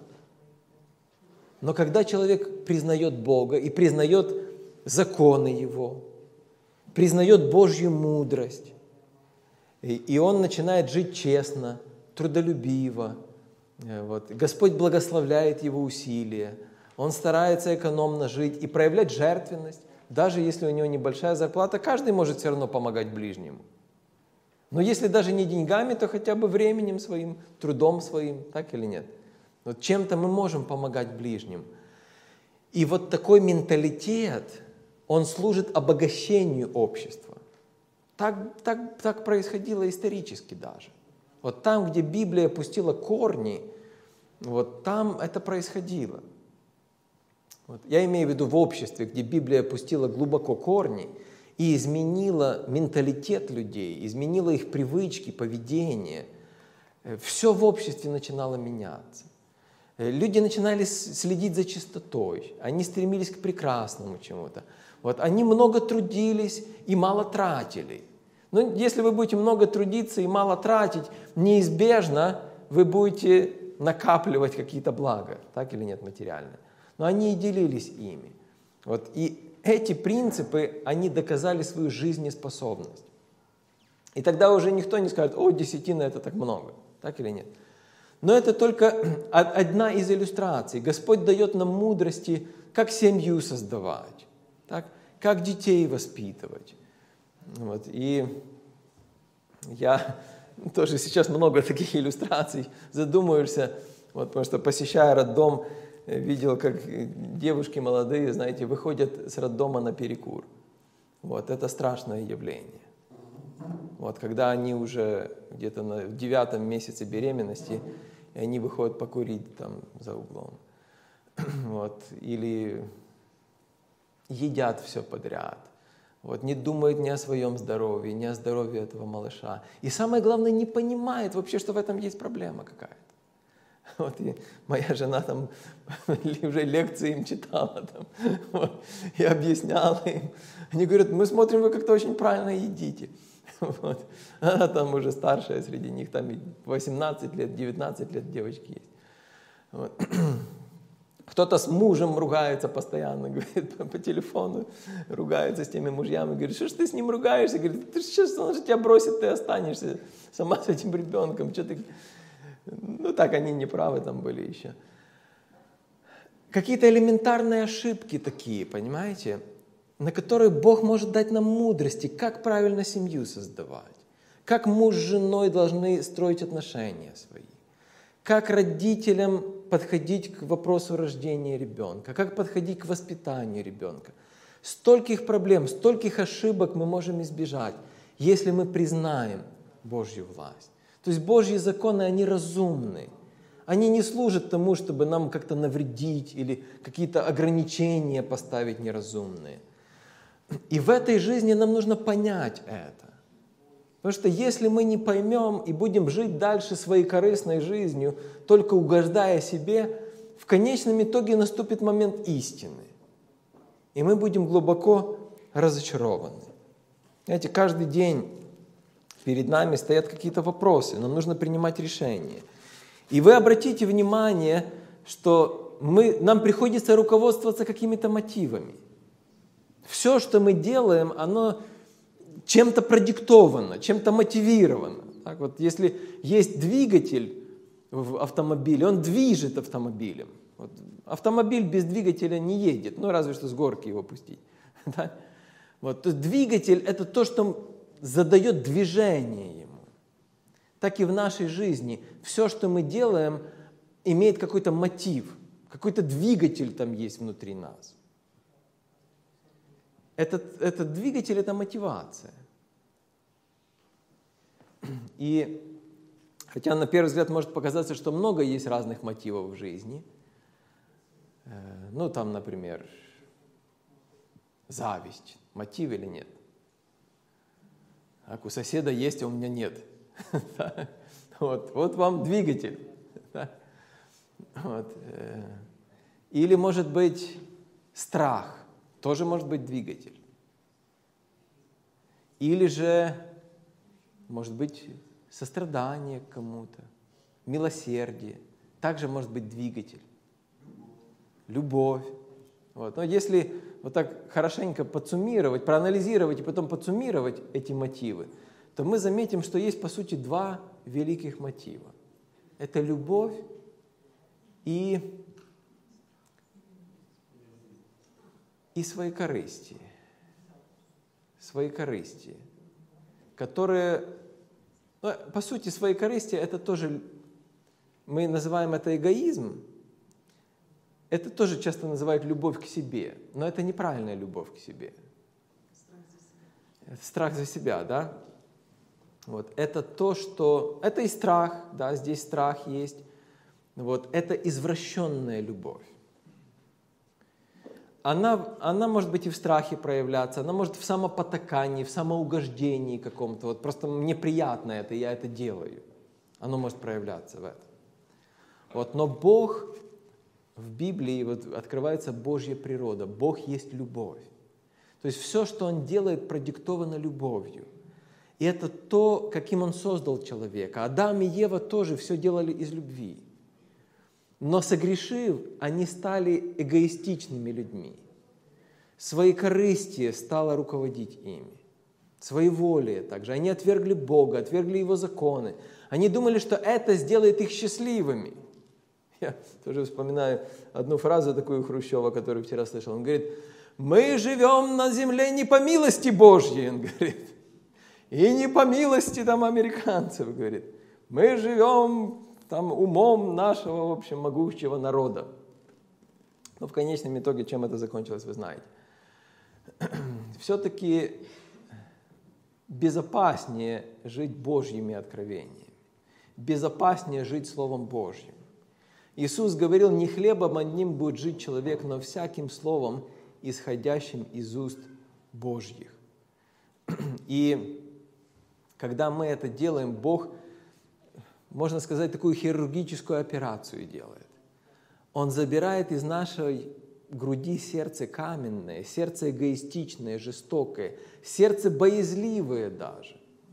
Но когда человек признает Бога и признает законы Его, признает Божью мудрость, и, и он начинает жить честно, трудолюбиво, вот, Господь благословляет его усилия, он старается экономно жить и проявлять жертвенность, даже если у него небольшая зарплата, каждый может все равно помогать ближнему. Но если даже не деньгами, то хотя бы временем своим, трудом своим, так или нет? Вот чем-то мы можем помогать ближним. И вот такой менталитет, он служит обогащению общества. Так, так, так происходило исторически даже. Вот там, где Библия пустила корни, вот там это происходило. Вот. Я имею в виду в обществе, где Библия пустила глубоко корни и изменила менталитет людей, изменила их привычки, поведение. Все в обществе начинало меняться. Люди начинали следить за чистотой, они стремились к прекрасному чему-то. Вот. Они много трудились и мало тратили. Но если вы будете много трудиться и мало тратить, неизбежно вы будете накапливать какие-то блага, так или нет, материальные. Но они и делились ими. Вот. И эти принципы, они доказали свою жизнеспособность. И тогда уже никто не скажет: о, десятина это так много, так или нет. Но это только одна из иллюстраций. Господь дает нам мудрости, как семью создавать, так, как детей воспитывать. Вот. И я тоже сейчас много таких иллюстраций, задумаешься, вот, потому что, посещая роддом, видел, как девушки молодые, знаете, выходят с роддома на перекур. Вот, это страшное явление. Вот, когда они уже где-то на, в девятом месяце беременности, и они выходят покурить там за углом. Вот, или едят все подряд. Вот, не думают ни о своем здоровье, ни о здоровье этого малыша. И самое главное, не понимает вообще, что в этом есть проблема какая-то. Вот, и моя жена там уже лекции им читала, там, вот, и объясняла им. Они говорят: мы смотрим, вы как-то очень правильно едите. Вот. Она там уже старшая среди них, там восемнадцать лет, девятнадцать лет девочки есть. Вот. Кто-то с мужем ругается постоянно, говорит, по, по телефону, ругается с теми мужьями, говорит: что ж ты с ним ругаешься? Говорит: ты сейчас, он же тебя бросит, ты останешься сама с этим ребенком. Что ты... Ну так, они не правы там были еще. Какие-то элементарные ошибки такие, понимаете, на которые Бог может дать нам мудрости, как правильно семью создавать, как муж с женой должны строить отношения свои, как родителям подходить к вопросу рождения ребенка, как подходить к воспитанию ребенка. Стольких проблем, стольких ошибок мы можем избежать, если мы признаем Божью власть. То есть Божьи законы, они разумны. Они не служат тому, чтобы нам как-то навредить или какие-то ограничения поставить неразумные. И в этой жизни нам нужно понять это. Потому что если мы не поймем и будем жить дальше своей корыстной жизнью, только угождая себе, в конечном итоге наступит момент истины. И мы будем глубоко разочарованы. Знаете, каждый день перед нами стоят какие-то вопросы, нам нужно принимать решения. И вы обратите внимание, что мы, нам приходится руководствоваться какими-то мотивами. Все, что мы делаем, оно чем-то продиктовано, чем-то мотивировано. Так вот, если есть двигатель в автомобиле, он движет автомобилем. Вот, автомобиль без двигателя не едет, ну разве что с горки его пустить. Да? Вот, то есть двигатель – это то, что задает движение ему. Так и в нашей жизни. Все, что мы делаем, имеет какой-то мотив, какой-то двигатель там есть внутри нас. Этот, этот двигатель – это мотивация. И хотя на первый взгляд может показаться, что много есть разных мотивов в жизни. Ну, там, например, зависть. Мотив или нет? Так, у соседа есть, а у меня нет. Вот, вот вам двигатель. Вот. Или, может быть, страх. Тоже может быть двигатель. Или же, может быть, сострадание к кому-то, милосердие. Также может быть двигатель. Любовь. Вот. Но если вот так хорошенько подсуммировать, проанализировать и потом подсуммировать эти мотивы, то мы заметим, что есть, по сути, два великих мотива. Это любовь и, и своекорыстие. Своекорыстие, которые, ну, по сути, своекорыстие – это тоже, мы называем это эгоизм, это тоже часто называют любовь к себе, но это неправильная любовь к себе. Страх за себя, да? Вот. Это то, что… Это и страх, да, здесь страх есть. Вот. Это извращенная любовь. Она, она может быть и в страхе проявляться, она может в самопотакании, в самоугождении каком-то. Вот просто мне приятно это, я это делаю. Оно может проявляться в этом. Вот. Но Бог, в Библии вот открывается Божья природа. Бог есть любовь. То есть все, что Он делает, продиктовано любовью. И это то, каким Он создал человека. Адам и Ева тоже все делали из любви. Но согрешив, они стали эгоистичными людьми. Своекорыстие стало руководить ими. Своеволие также. Они отвергли Бога, отвергли Его законы. Они думали, что это сделает их счастливыми. Я тоже вспоминаю одну фразу такую Хрущева, которую вчера слышал. Он говорит: мы живем на земле не по милости Божьей, он говорит. И не по милости там американцев, говорит. Мы живем там умом нашего, в общем, могущего народа. Но в конечном итоге, чем это закончилось, вы знаете. Все-таки безопаснее жить Божьими откровениями. Безопаснее жить Словом Божьим. Иисус говорил: не хлебом одним будет жить человек, но всяким словом, исходящим из уст Божьих. И когда мы это делаем, Бог, можно сказать, такую хирургическую операцию делает. Он забирает из нашей груди сердце каменное, сердце эгоистичное, жестокое, сердце боязливое даже.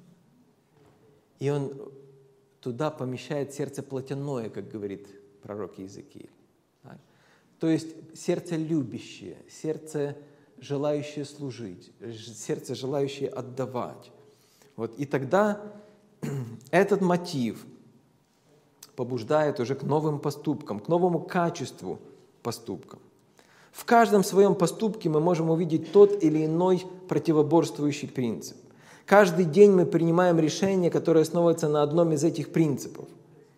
И Он туда помещает сердце плотяное, как говорит пророк Иезекииль. То есть сердце любящее, сердце желающее служить, сердце желающее отдавать. Вот. И тогда этот мотив побуждает уже к новым поступкам, к новому качеству поступкам. В каждом своем поступке мы можем увидеть тот или иной противоборствующий принцип. Каждый день мы принимаем решение, которое основывается на одном из этих принципов.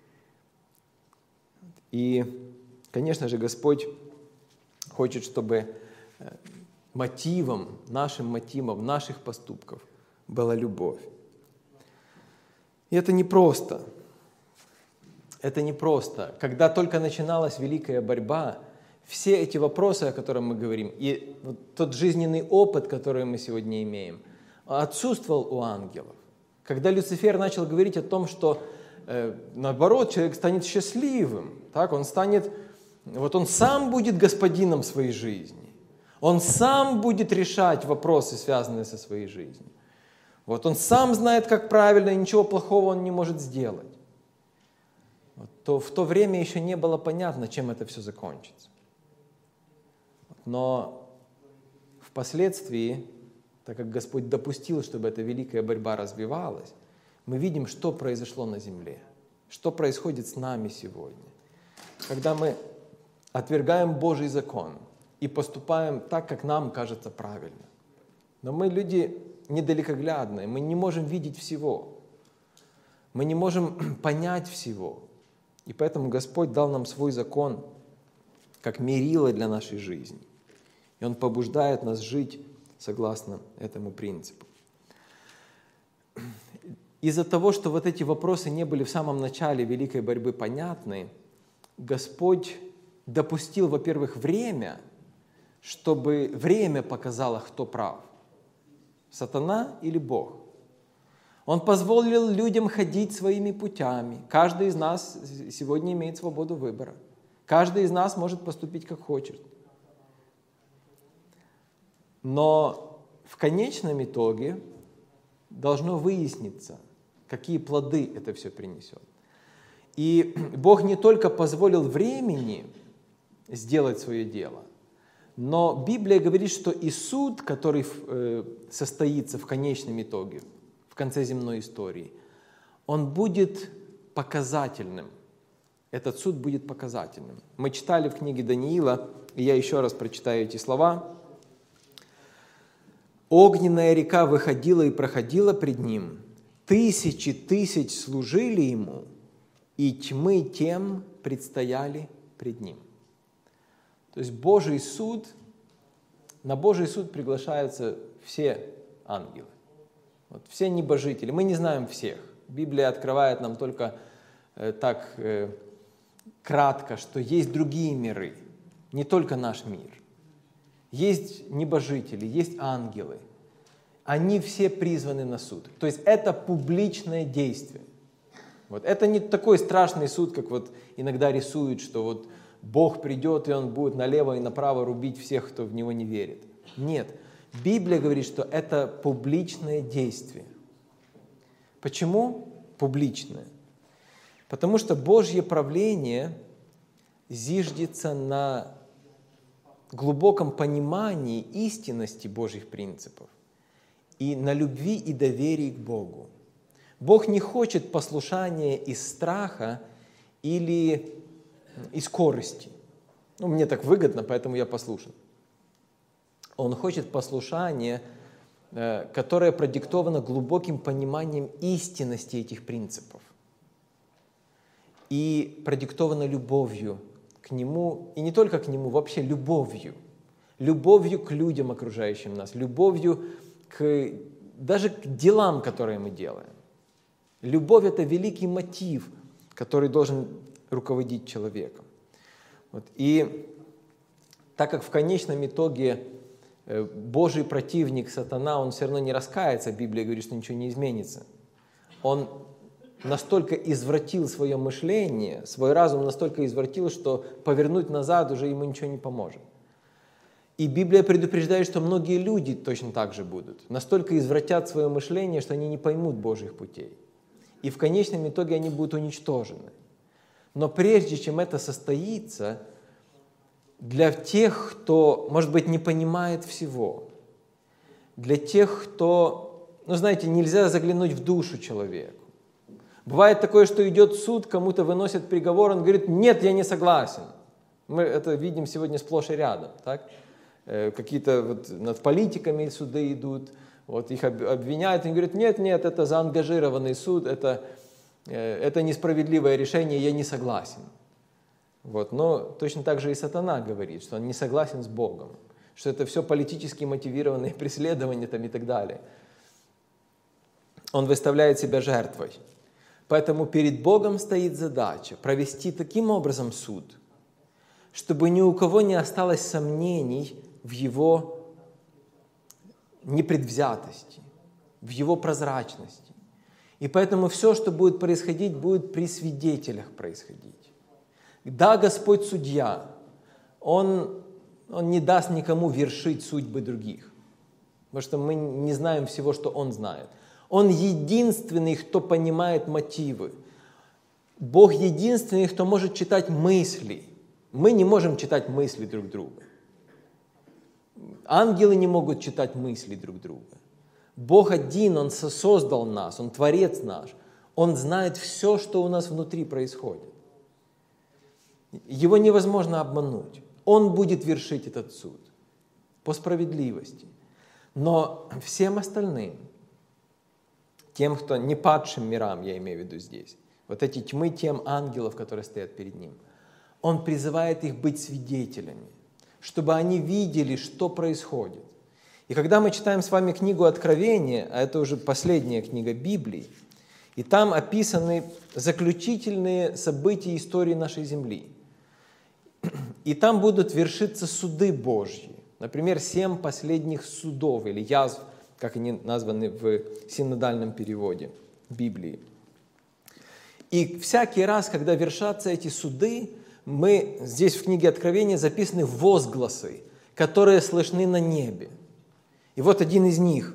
И, конечно же, Господь хочет, чтобы мотивом, нашим мотивом наших поступков была любовь. И это непросто. Это непросто. Когда только начиналась великая борьба, все эти вопросы, о которых мы говорим, и вот тот жизненный опыт, который мы сегодня имеем, отсутствовал у ангелов. Когда Люцифер начал говорить о том, что э, наоборот, человек станет счастливым, так, он станет, вот он сам будет господином своей жизни, он сам будет решать вопросы, связанные со своей жизнью. Вот он сам знает, как правильно, и ничего плохого он не может сделать. Вот, то в то время еще не было понятно, чем это все закончится. Но впоследствии, так как Господь допустил, чтобы эта великая борьба развивалась, мы видим, что произошло на земле, что происходит с нами сегодня. Когда мы отвергаем Божий закон и поступаем так, как нам кажется правильно. Но мы люди недалекоглядные, мы не можем видеть всего. Мы не можем понять всего. И поэтому Господь дал нам свой закон как мерило для нашей жизни. И Он побуждает нас жить согласно этому принципу. Из-за того, что вот эти вопросы не были в самом начале великой борьбы понятны, Господь допустил, во-первых, время, чтобы время показало, кто прав. Сатана или Бог. Он позволил людям ходить своими путями. Каждый из нас сегодня имеет свободу выбора. Каждый из нас может поступить как хочет. Но в конечном итоге должно выясниться, какие плоды это все принесет. И Бог не только позволил времени сделать свое дело, но Библия говорит, что и суд, который состоится в конечном итоге, в конце земной истории, он будет показательным. Этот суд будет показательным. Мы читали в книге Даниила, и я еще раз прочитаю эти слова. «Огненная река выходила и проходила пред ним, тысячи тысяч служили ему, и тьмы тем предстояли пред ним». То есть Божий суд, на Божий суд приглашаются все ангелы, вот, все небожители. Мы не знаем всех. Библия открывает нам только э, так э, кратко, что есть другие миры, не только наш мир. Есть небожители, есть ангелы. Они все призваны на суд. То есть это публичное действие. Вот. Это не такой страшный суд, как вот иногда рисуют, что вот Бог придет, и Он будет налево и направо рубить всех, кто в Него не верит. Нет. Библия говорит, что это публичное действие. Почему публичное? Потому что Божье правление зиждется на глубоком понимании истинности Божьих принципов и на любви и доверии к Богу. Бог не хочет послушания из страха или из корысти. Ну, мне так выгодно, поэтому я послушен. Он хочет послушания, которое продиктовано глубоким пониманием истинности этих принципов и продиктовано любовью к Нему, и не только к Нему, вообще любовью. Любовью к людям, окружающим нас, любовью к, даже к делам, которые мы делаем. Любовь – это великий мотив, который должен руководить человеком. Вот. И так как в конечном итоге Божий противник, сатана, он все равно не раскается, Библия говорит, что ничего не изменится. Он настолько извратил свое мышление, свой разум настолько извратил, что повернуть назад уже ему ничего не поможет. И Библия предупреждает, что многие люди точно так же будут. Настолько извратят свое мышление, что они не поймут Божьих путей. И в конечном итоге они будут уничтожены. Но прежде чем это состоится, для тех, кто, может быть, не понимает всего, для тех, кто, ну, знаете, нельзя заглянуть в душу человеку. Бывает такое, что идет суд, кому-то выносят приговор, он говорит: нет, я не согласен. Мы это видим сегодня сплошь и рядом. Так? Какие-то вот над политиками суды идут, вот их обвиняют, и говорят: нет, нет, это заангажированный суд, это, это несправедливое решение, я не согласен. Вот. Но точно так же и сатана говорит, что он не согласен с Богом, что это все политически мотивированные преследования там, и так далее. Он выставляет себя жертвой. Поэтому перед Богом стоит задача провести таким образом суд, чтобы ни у кого не осталось сомнений в Его непредвзятости, в Его прозрачности. И поэтому все, что будет происходить, будет при свидетелях происходить. Да, Господь судья, Он, Он не даст никому вершить судьбы других, потому что мы не знаем всего, что Он знает. Он единственный, кто понимает мотивы. Бог единственный, кто может читать мысли. Мы не можем читать мысли друг друга. Ангелы не могут читать мысли друг друга. Бог один, Он создал нас, Он Творец наш. Он знает все, что у нас внутри происходит. Его невозможно обмануть. Он будет вершить этот суд по справедливости. Но всем остальным, тем, кто не падшим мирам, я имею в виду здесь, вот эти тьмы тем ангелов, которые стоят перед Ним, Он призывает их быть свидетелями, чтобы они видели, что происходит. И когда мы читаем с вами книгу Откровения, а это уже последняя книга Библии, и там описаны заключительные события истории нашей земли. И там будут вершиться суды Божьи. Например, семь последних судов или язв, как они названы в синодальном переводе Библии. И всякий раз, когда вершатся эти суды, мы здесь в книге Откровения записаны возгласы, которые слышны на небе. И вот один из них.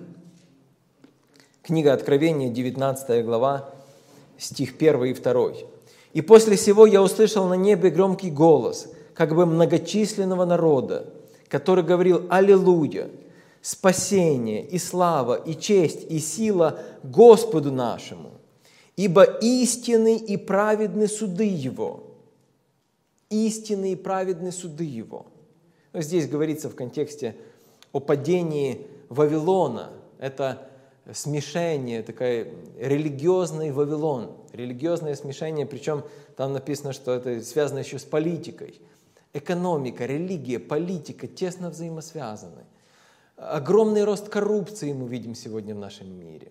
Книга Откровения, девятнадцатая глава, стих первый и второй. «И после сего я услышал на небе громкий голос, как бы многочисленного народа, который говорил: Аллилуйя! Спасение и слава, и честь, и сила Господу нашему, ибо истинны и праведны суды Его». Истинны и праведны суды Его. Но здесь говорится в контексте о падении Вавилона. Это смешение, такое религиозный Вавилон, религиозное смешение, причем там написано, что это связано еще с политикой. Экономика, религия, политика тесно взаимосвязаны. Огромный рост коррупции мы видим сегодня в нашем мире.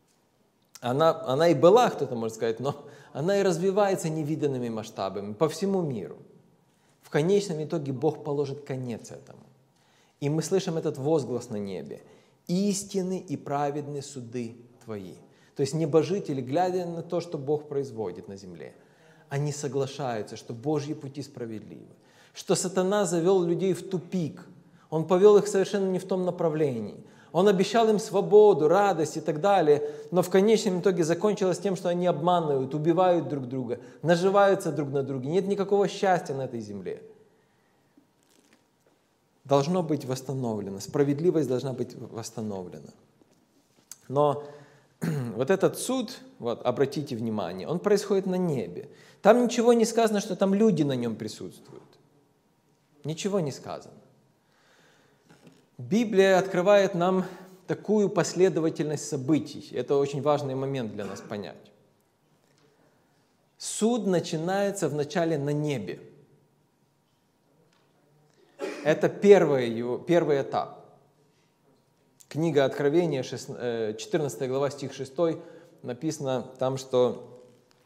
Она, она и была, кто-то может сказать, но она и развивается невиданными масштабами по всему миру. В конечном итоге Бог положит конец этому. И мы слышим этот возглас на небе: истинны и праведны суды Твои. То есть небожители, глядя на то, что Бог производит на земле, они соглашаются, что Божьи пути справедливы, что сатана завел людей в тупик, он повел их совершенно не в том направлении. Он обещал им свободу, радость и так далее, но в конечном итоге закончилось тем, что они обманывают, убивают друг друга, наживаются друг на друге. Нет никакого счастья на этой земле. Должно быть восстановлено, справедливость должна быть восстановлена. Но вот этот суд, вот, обратите внимание, он происходит на небе. Там ничего не сказано, что там люди на нем присутствуют. Ничего не сказано. Библия открывает нам такую последовательность событий. Это очень важный момент для нас понять. Суд начинается вначале на небе. Это первый, его, первый этап. Книга Откровения, четырнадцатая глава, стих шестой, написано там, что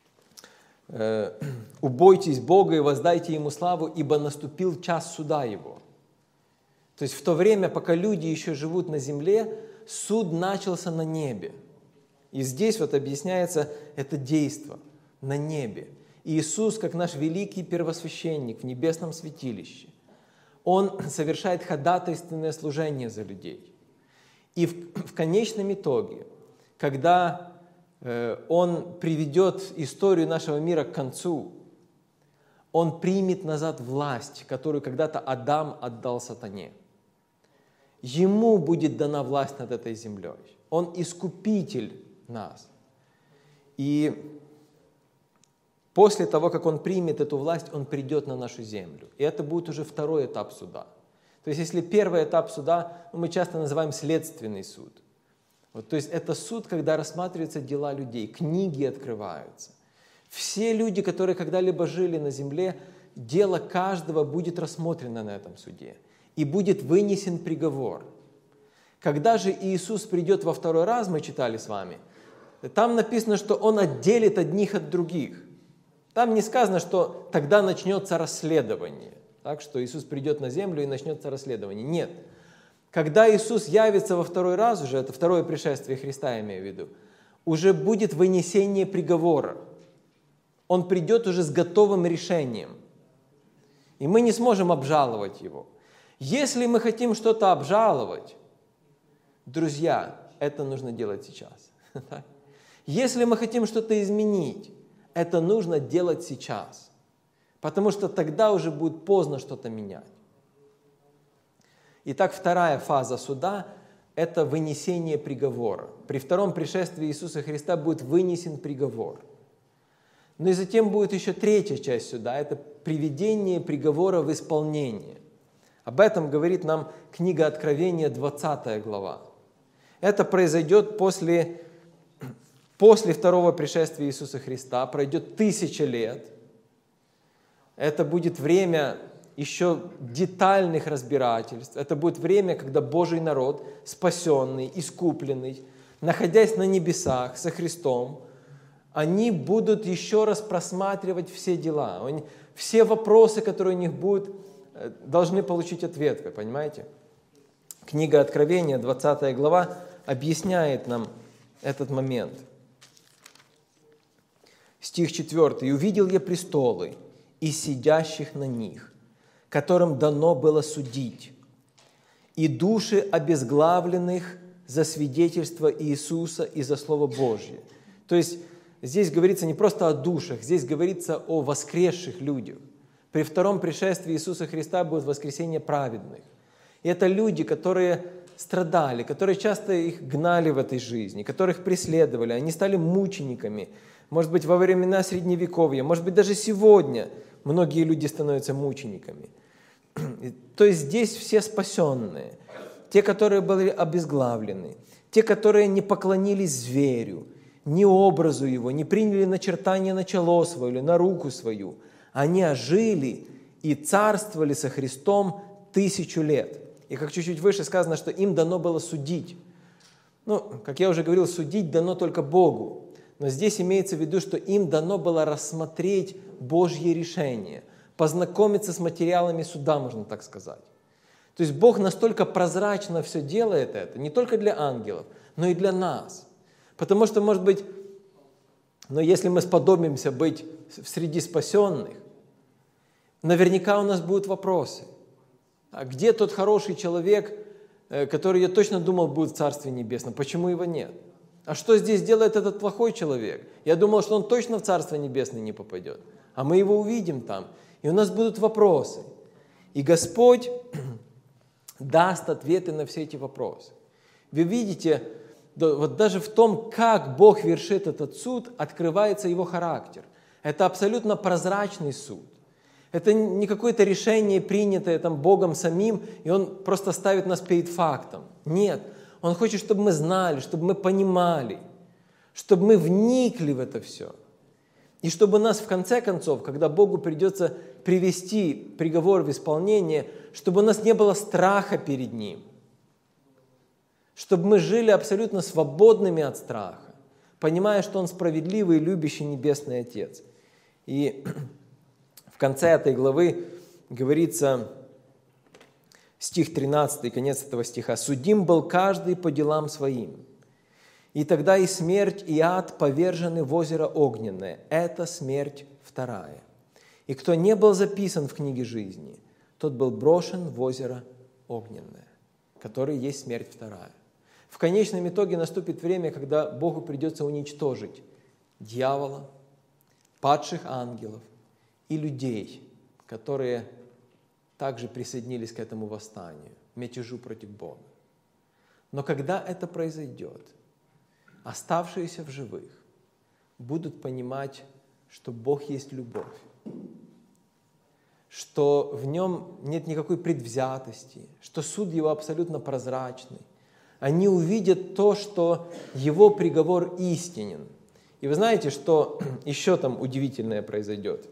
э, «Убойтесь Бога и воздайте Ему славу, ибо наступил час суда Его». То есть в то время, пока люди еще живут на земле, суд начался на небе. И здесь вот объясняется это действо на небе. И Иисус, как наш великий первосвященник в небесном святилище, Он совершает ходатайственное служение за людей. И в, в конечном итоге, когда э, Он приведет историю нашего мира к концу, Он примет назад власть, которую когда-то Адам отдал сатане. Ему будет дана власть над этой землей. Он искупитель нас. И после того, как Он примет эту власть, Он придет на нашу землю. И это будет уже второй этап суда. То есть, если первый этап суда, ну, мы часто называем следственный суд. Вот, то есть, это суд, когда рассматриваются дела людей, книги открываются. Все люди, которые когда-либо жили на земле, дело каждого будет рассмотрено на этом суде. И будет вынесен приговор. Когда же Иисус придет во второй раз, мы читали с вами, там написано, что Он отделит одних от других. Там не сказано, что тогда начнется расследование. Так что Иисус придет на землю и начнется расследование. Нет. Когда Иисус явится во второй раз, уже это второе пришествие Христа, я имею в виду, уже будет вынесение приговора. Он придет уже с готовым решением. И мы не сможем обжаловать его. Если мы хотим что-то обжаловать, друзья, это нужно делать сейчас. Если мы хотим что-то изменить, это нужно делать сейчас. Потому что тогда уже будет поздно что-то менять. Итак, вторая фаза суда – это вынесение приговора. При втором пришествии Иисуса Христа будет вынесен приговор. Но и затем будет еще третья часть сюда – это приведение приговора в исполнение. Об этом говорит нам книга Откровения, двадцатая глава. Это произойдет после, после второго пришествия Иисуса Христа, пройдет тысяча лет. Это будет время еще детальных разбирательств. Это будет время, когда Божий народ, спасенный, искупленный, находясь на небесах со Христом, они будут еще раз просматривать все дела. Все вопросы, которые у них будут, должны получить ответ, вы понимаете? Книга Откровения, двадцатая глава, объясняет нам этот момент. Стих четвёртый. «И увидел я престолы, и сидящих на них, которым дано было судить, и души обезглавленных за свидетельство Иисуса и за Слово Божье». То есть здесь говорится не просто о душах, здесь говорится о воскресших людях. При втором пришествии Иисуса Христа будет воскресение праведных. И это люди, которые страдали, которые часто их гнали в этой жизни, которых преследовали, они стали мучениками. Может быть, во времена Средневековья, может быть, даже сегодня многие люди становятся мучениками. То есть здесь все спасенные, те, которые были обезглавлены, те, которые не поклонились зверю, ни образу его, не приняли начертание на чело свое или на руку свою, они ожили и царствовали со Христом тысячу лет. И как чуть-чуть выше сказано, что им дано было судить. Ну, как я уже говорил, судить дано только Богу. Но здесь имеется в виду, что им дано было рассмотреть Божьи решения, познакомиться с материалами суда, можно так сказать. То есть Бог настолько прозрачно все делает это, не только для ангелов, но и для нас. Потому что, может быть, но если мы сподобимся быть среди спасенных, наверняка у нас будут вопросы. А где тот хороший человек, который, я точно думал, будет в Царстве Небесном? Почему его нет? А что здесь делает этот плохой человек? Я думал, что он точно в Царство Небесное не попадет. А мы его увидим там, и у нас будут вопросы. И Господь даст ответы на все эти вопросы. Вы видите, вот даже в том, как Бог вершит этот суд, открывается его характер. Это абсолютно прозрачный суд. Это не какое-то решение, принятое там Богом самим, и Он просто ставит нас перед фактом. Нет, Он хочет, чтобы мы знали, чтобы мы понимали, чтобы мы вникли в это все. И чтобы нас в конце концов, когда Богу придется привести приговор в исполнение, чтобы у нас не было страха перед Ним. Чтобы мы жили абсолютно свободными от страха, понимая, что Он справедливый и любящий Небесный Отец. И в конце этой главы говорится, стих тринадцатый, конец этого стиха, «Судим был каждый по делам своим, и тогда и смерть, и ад повержены в озеро огненное. Это смерть вторая. И кто не был записан в книге жизни, тот был брошен в озеро огненное, которое есть смерть вторая». В конечном итоге наступит время, когда Богу придется уничтожить дьявола, падших ангелов и людей, которые также присоединились к этому восстанию, мятежу против Бога. Но когда это произойдет, оставшиеся в живых будут понимать, что Бог есть любовь, что в Нем нет никакой предвзятости, что суд Его абсолютно прозрачный. Они увидят то, что Его приговор истинен. И вы знаете, что еще там удивительное произойдет?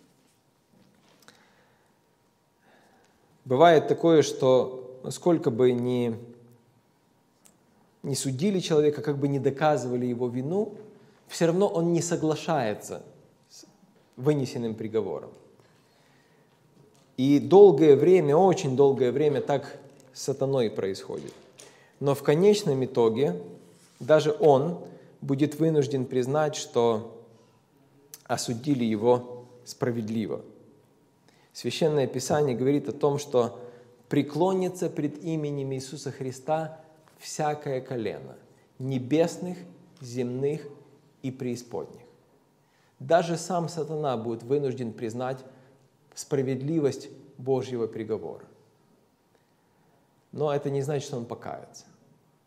Бывает такое, что сколько бы ни, ни судили человека, как бы ни доказывали его вину, все равно он не соглашается с вынесенным приговором. И долгое время, очень долгое время так с сатаной происходит. Но в конечном итоге даже он будет вынужден признать, что осудили его справедливо. Священное Писание говорит о том, что преклонится пред именем Иисуса Христа всякое колено, небесных, земных и преисподних. Даже сам сатана будет вынужден признать справедливость Божьего приговора. Но это не значит, что он покается.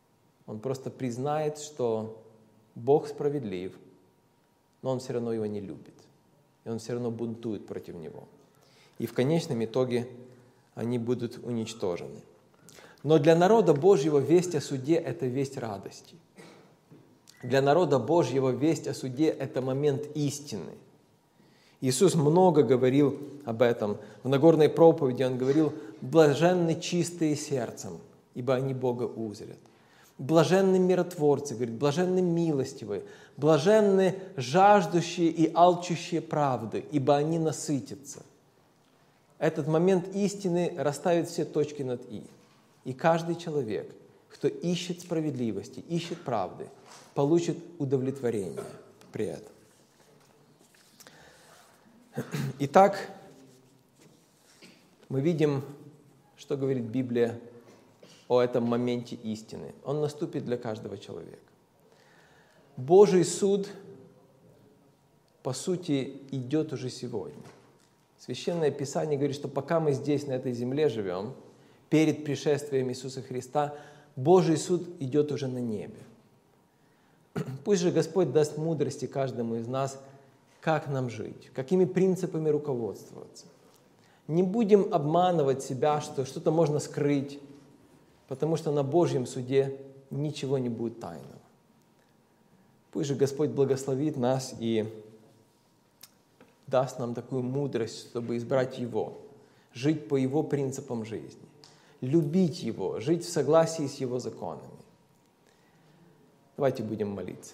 Он просто признает, что Бог справедлив, но он все равно его не любит. И он все равно бунтует против него. И в конечном итоге они будут уничтожены. Но для народа Божьего весть о суде – это весть радости. Для народа Божьего весть о суде – это момент истины. Иисус много говорил об этом. В Нагорной проповеди Он говорил: «Блаженны чистые сердцем, ибо они Бога узрят. Блаженны миротворцы, говорит, блаженны милостивые, блаженны жаждущие и алчущие правды, ибо они насытятся». Этот момент истины расставит все точки над «и». И каждый человек, кто ищет справедливости, ищет правды, получит удовлетворение при этом. Итак, мы видим, что говорит Библия о этом моменте истины. Он наступит для каждого человека. Божий суд, по сути, идет уже сегодня. Священное Писание говорит, что пока мы здесь, на этой земле живем, перед пришествием Иисуса Христа, Божий суд идет уже на небе. Пусть же Господь даст мудрости каждому из нас, как нам жить, какими принципами руководствоваться. Не будем обманывать себя, что что-то можно скрыть, потому что на Божьем суде ничего не будет тайного. Пусть же Господь благословит нас и даст нам такую мудрость, чтобы избрать Его, жить по Его принципам жизни, любить Его, жить в согласии с Его законами. Давайте будем молиться.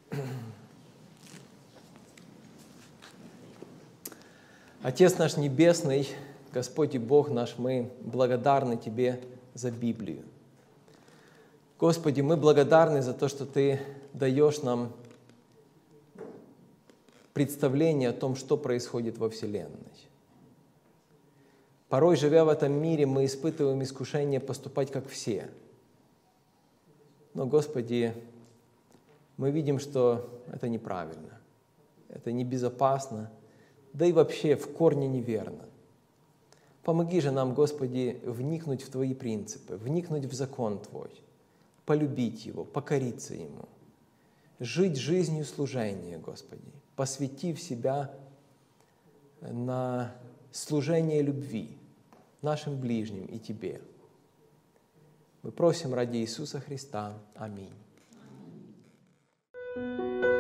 Отец наш Небесный, Господь и Бог наш, мы благодарны Тебе за Библию. Господи, мы благодарны за то, что Ты даешь нам представление о том, что происходит во Вселенной. Порой, живя в этом мире, мы испытываем искушение поступать как все. Но, Господи, мы видим, что это неправильно, это небезопасно, да и вообще в корне неверно. Помоги же нам, Господи, вникнуть в Твои принципы, вникнуть в закон Твой, полюбить Его, покориться Ему, жить жизнью служения, Господи, посвятив себя на служение любви нашим ближним и Тебе. Мы просим ради Иисуса Христа. Аминь.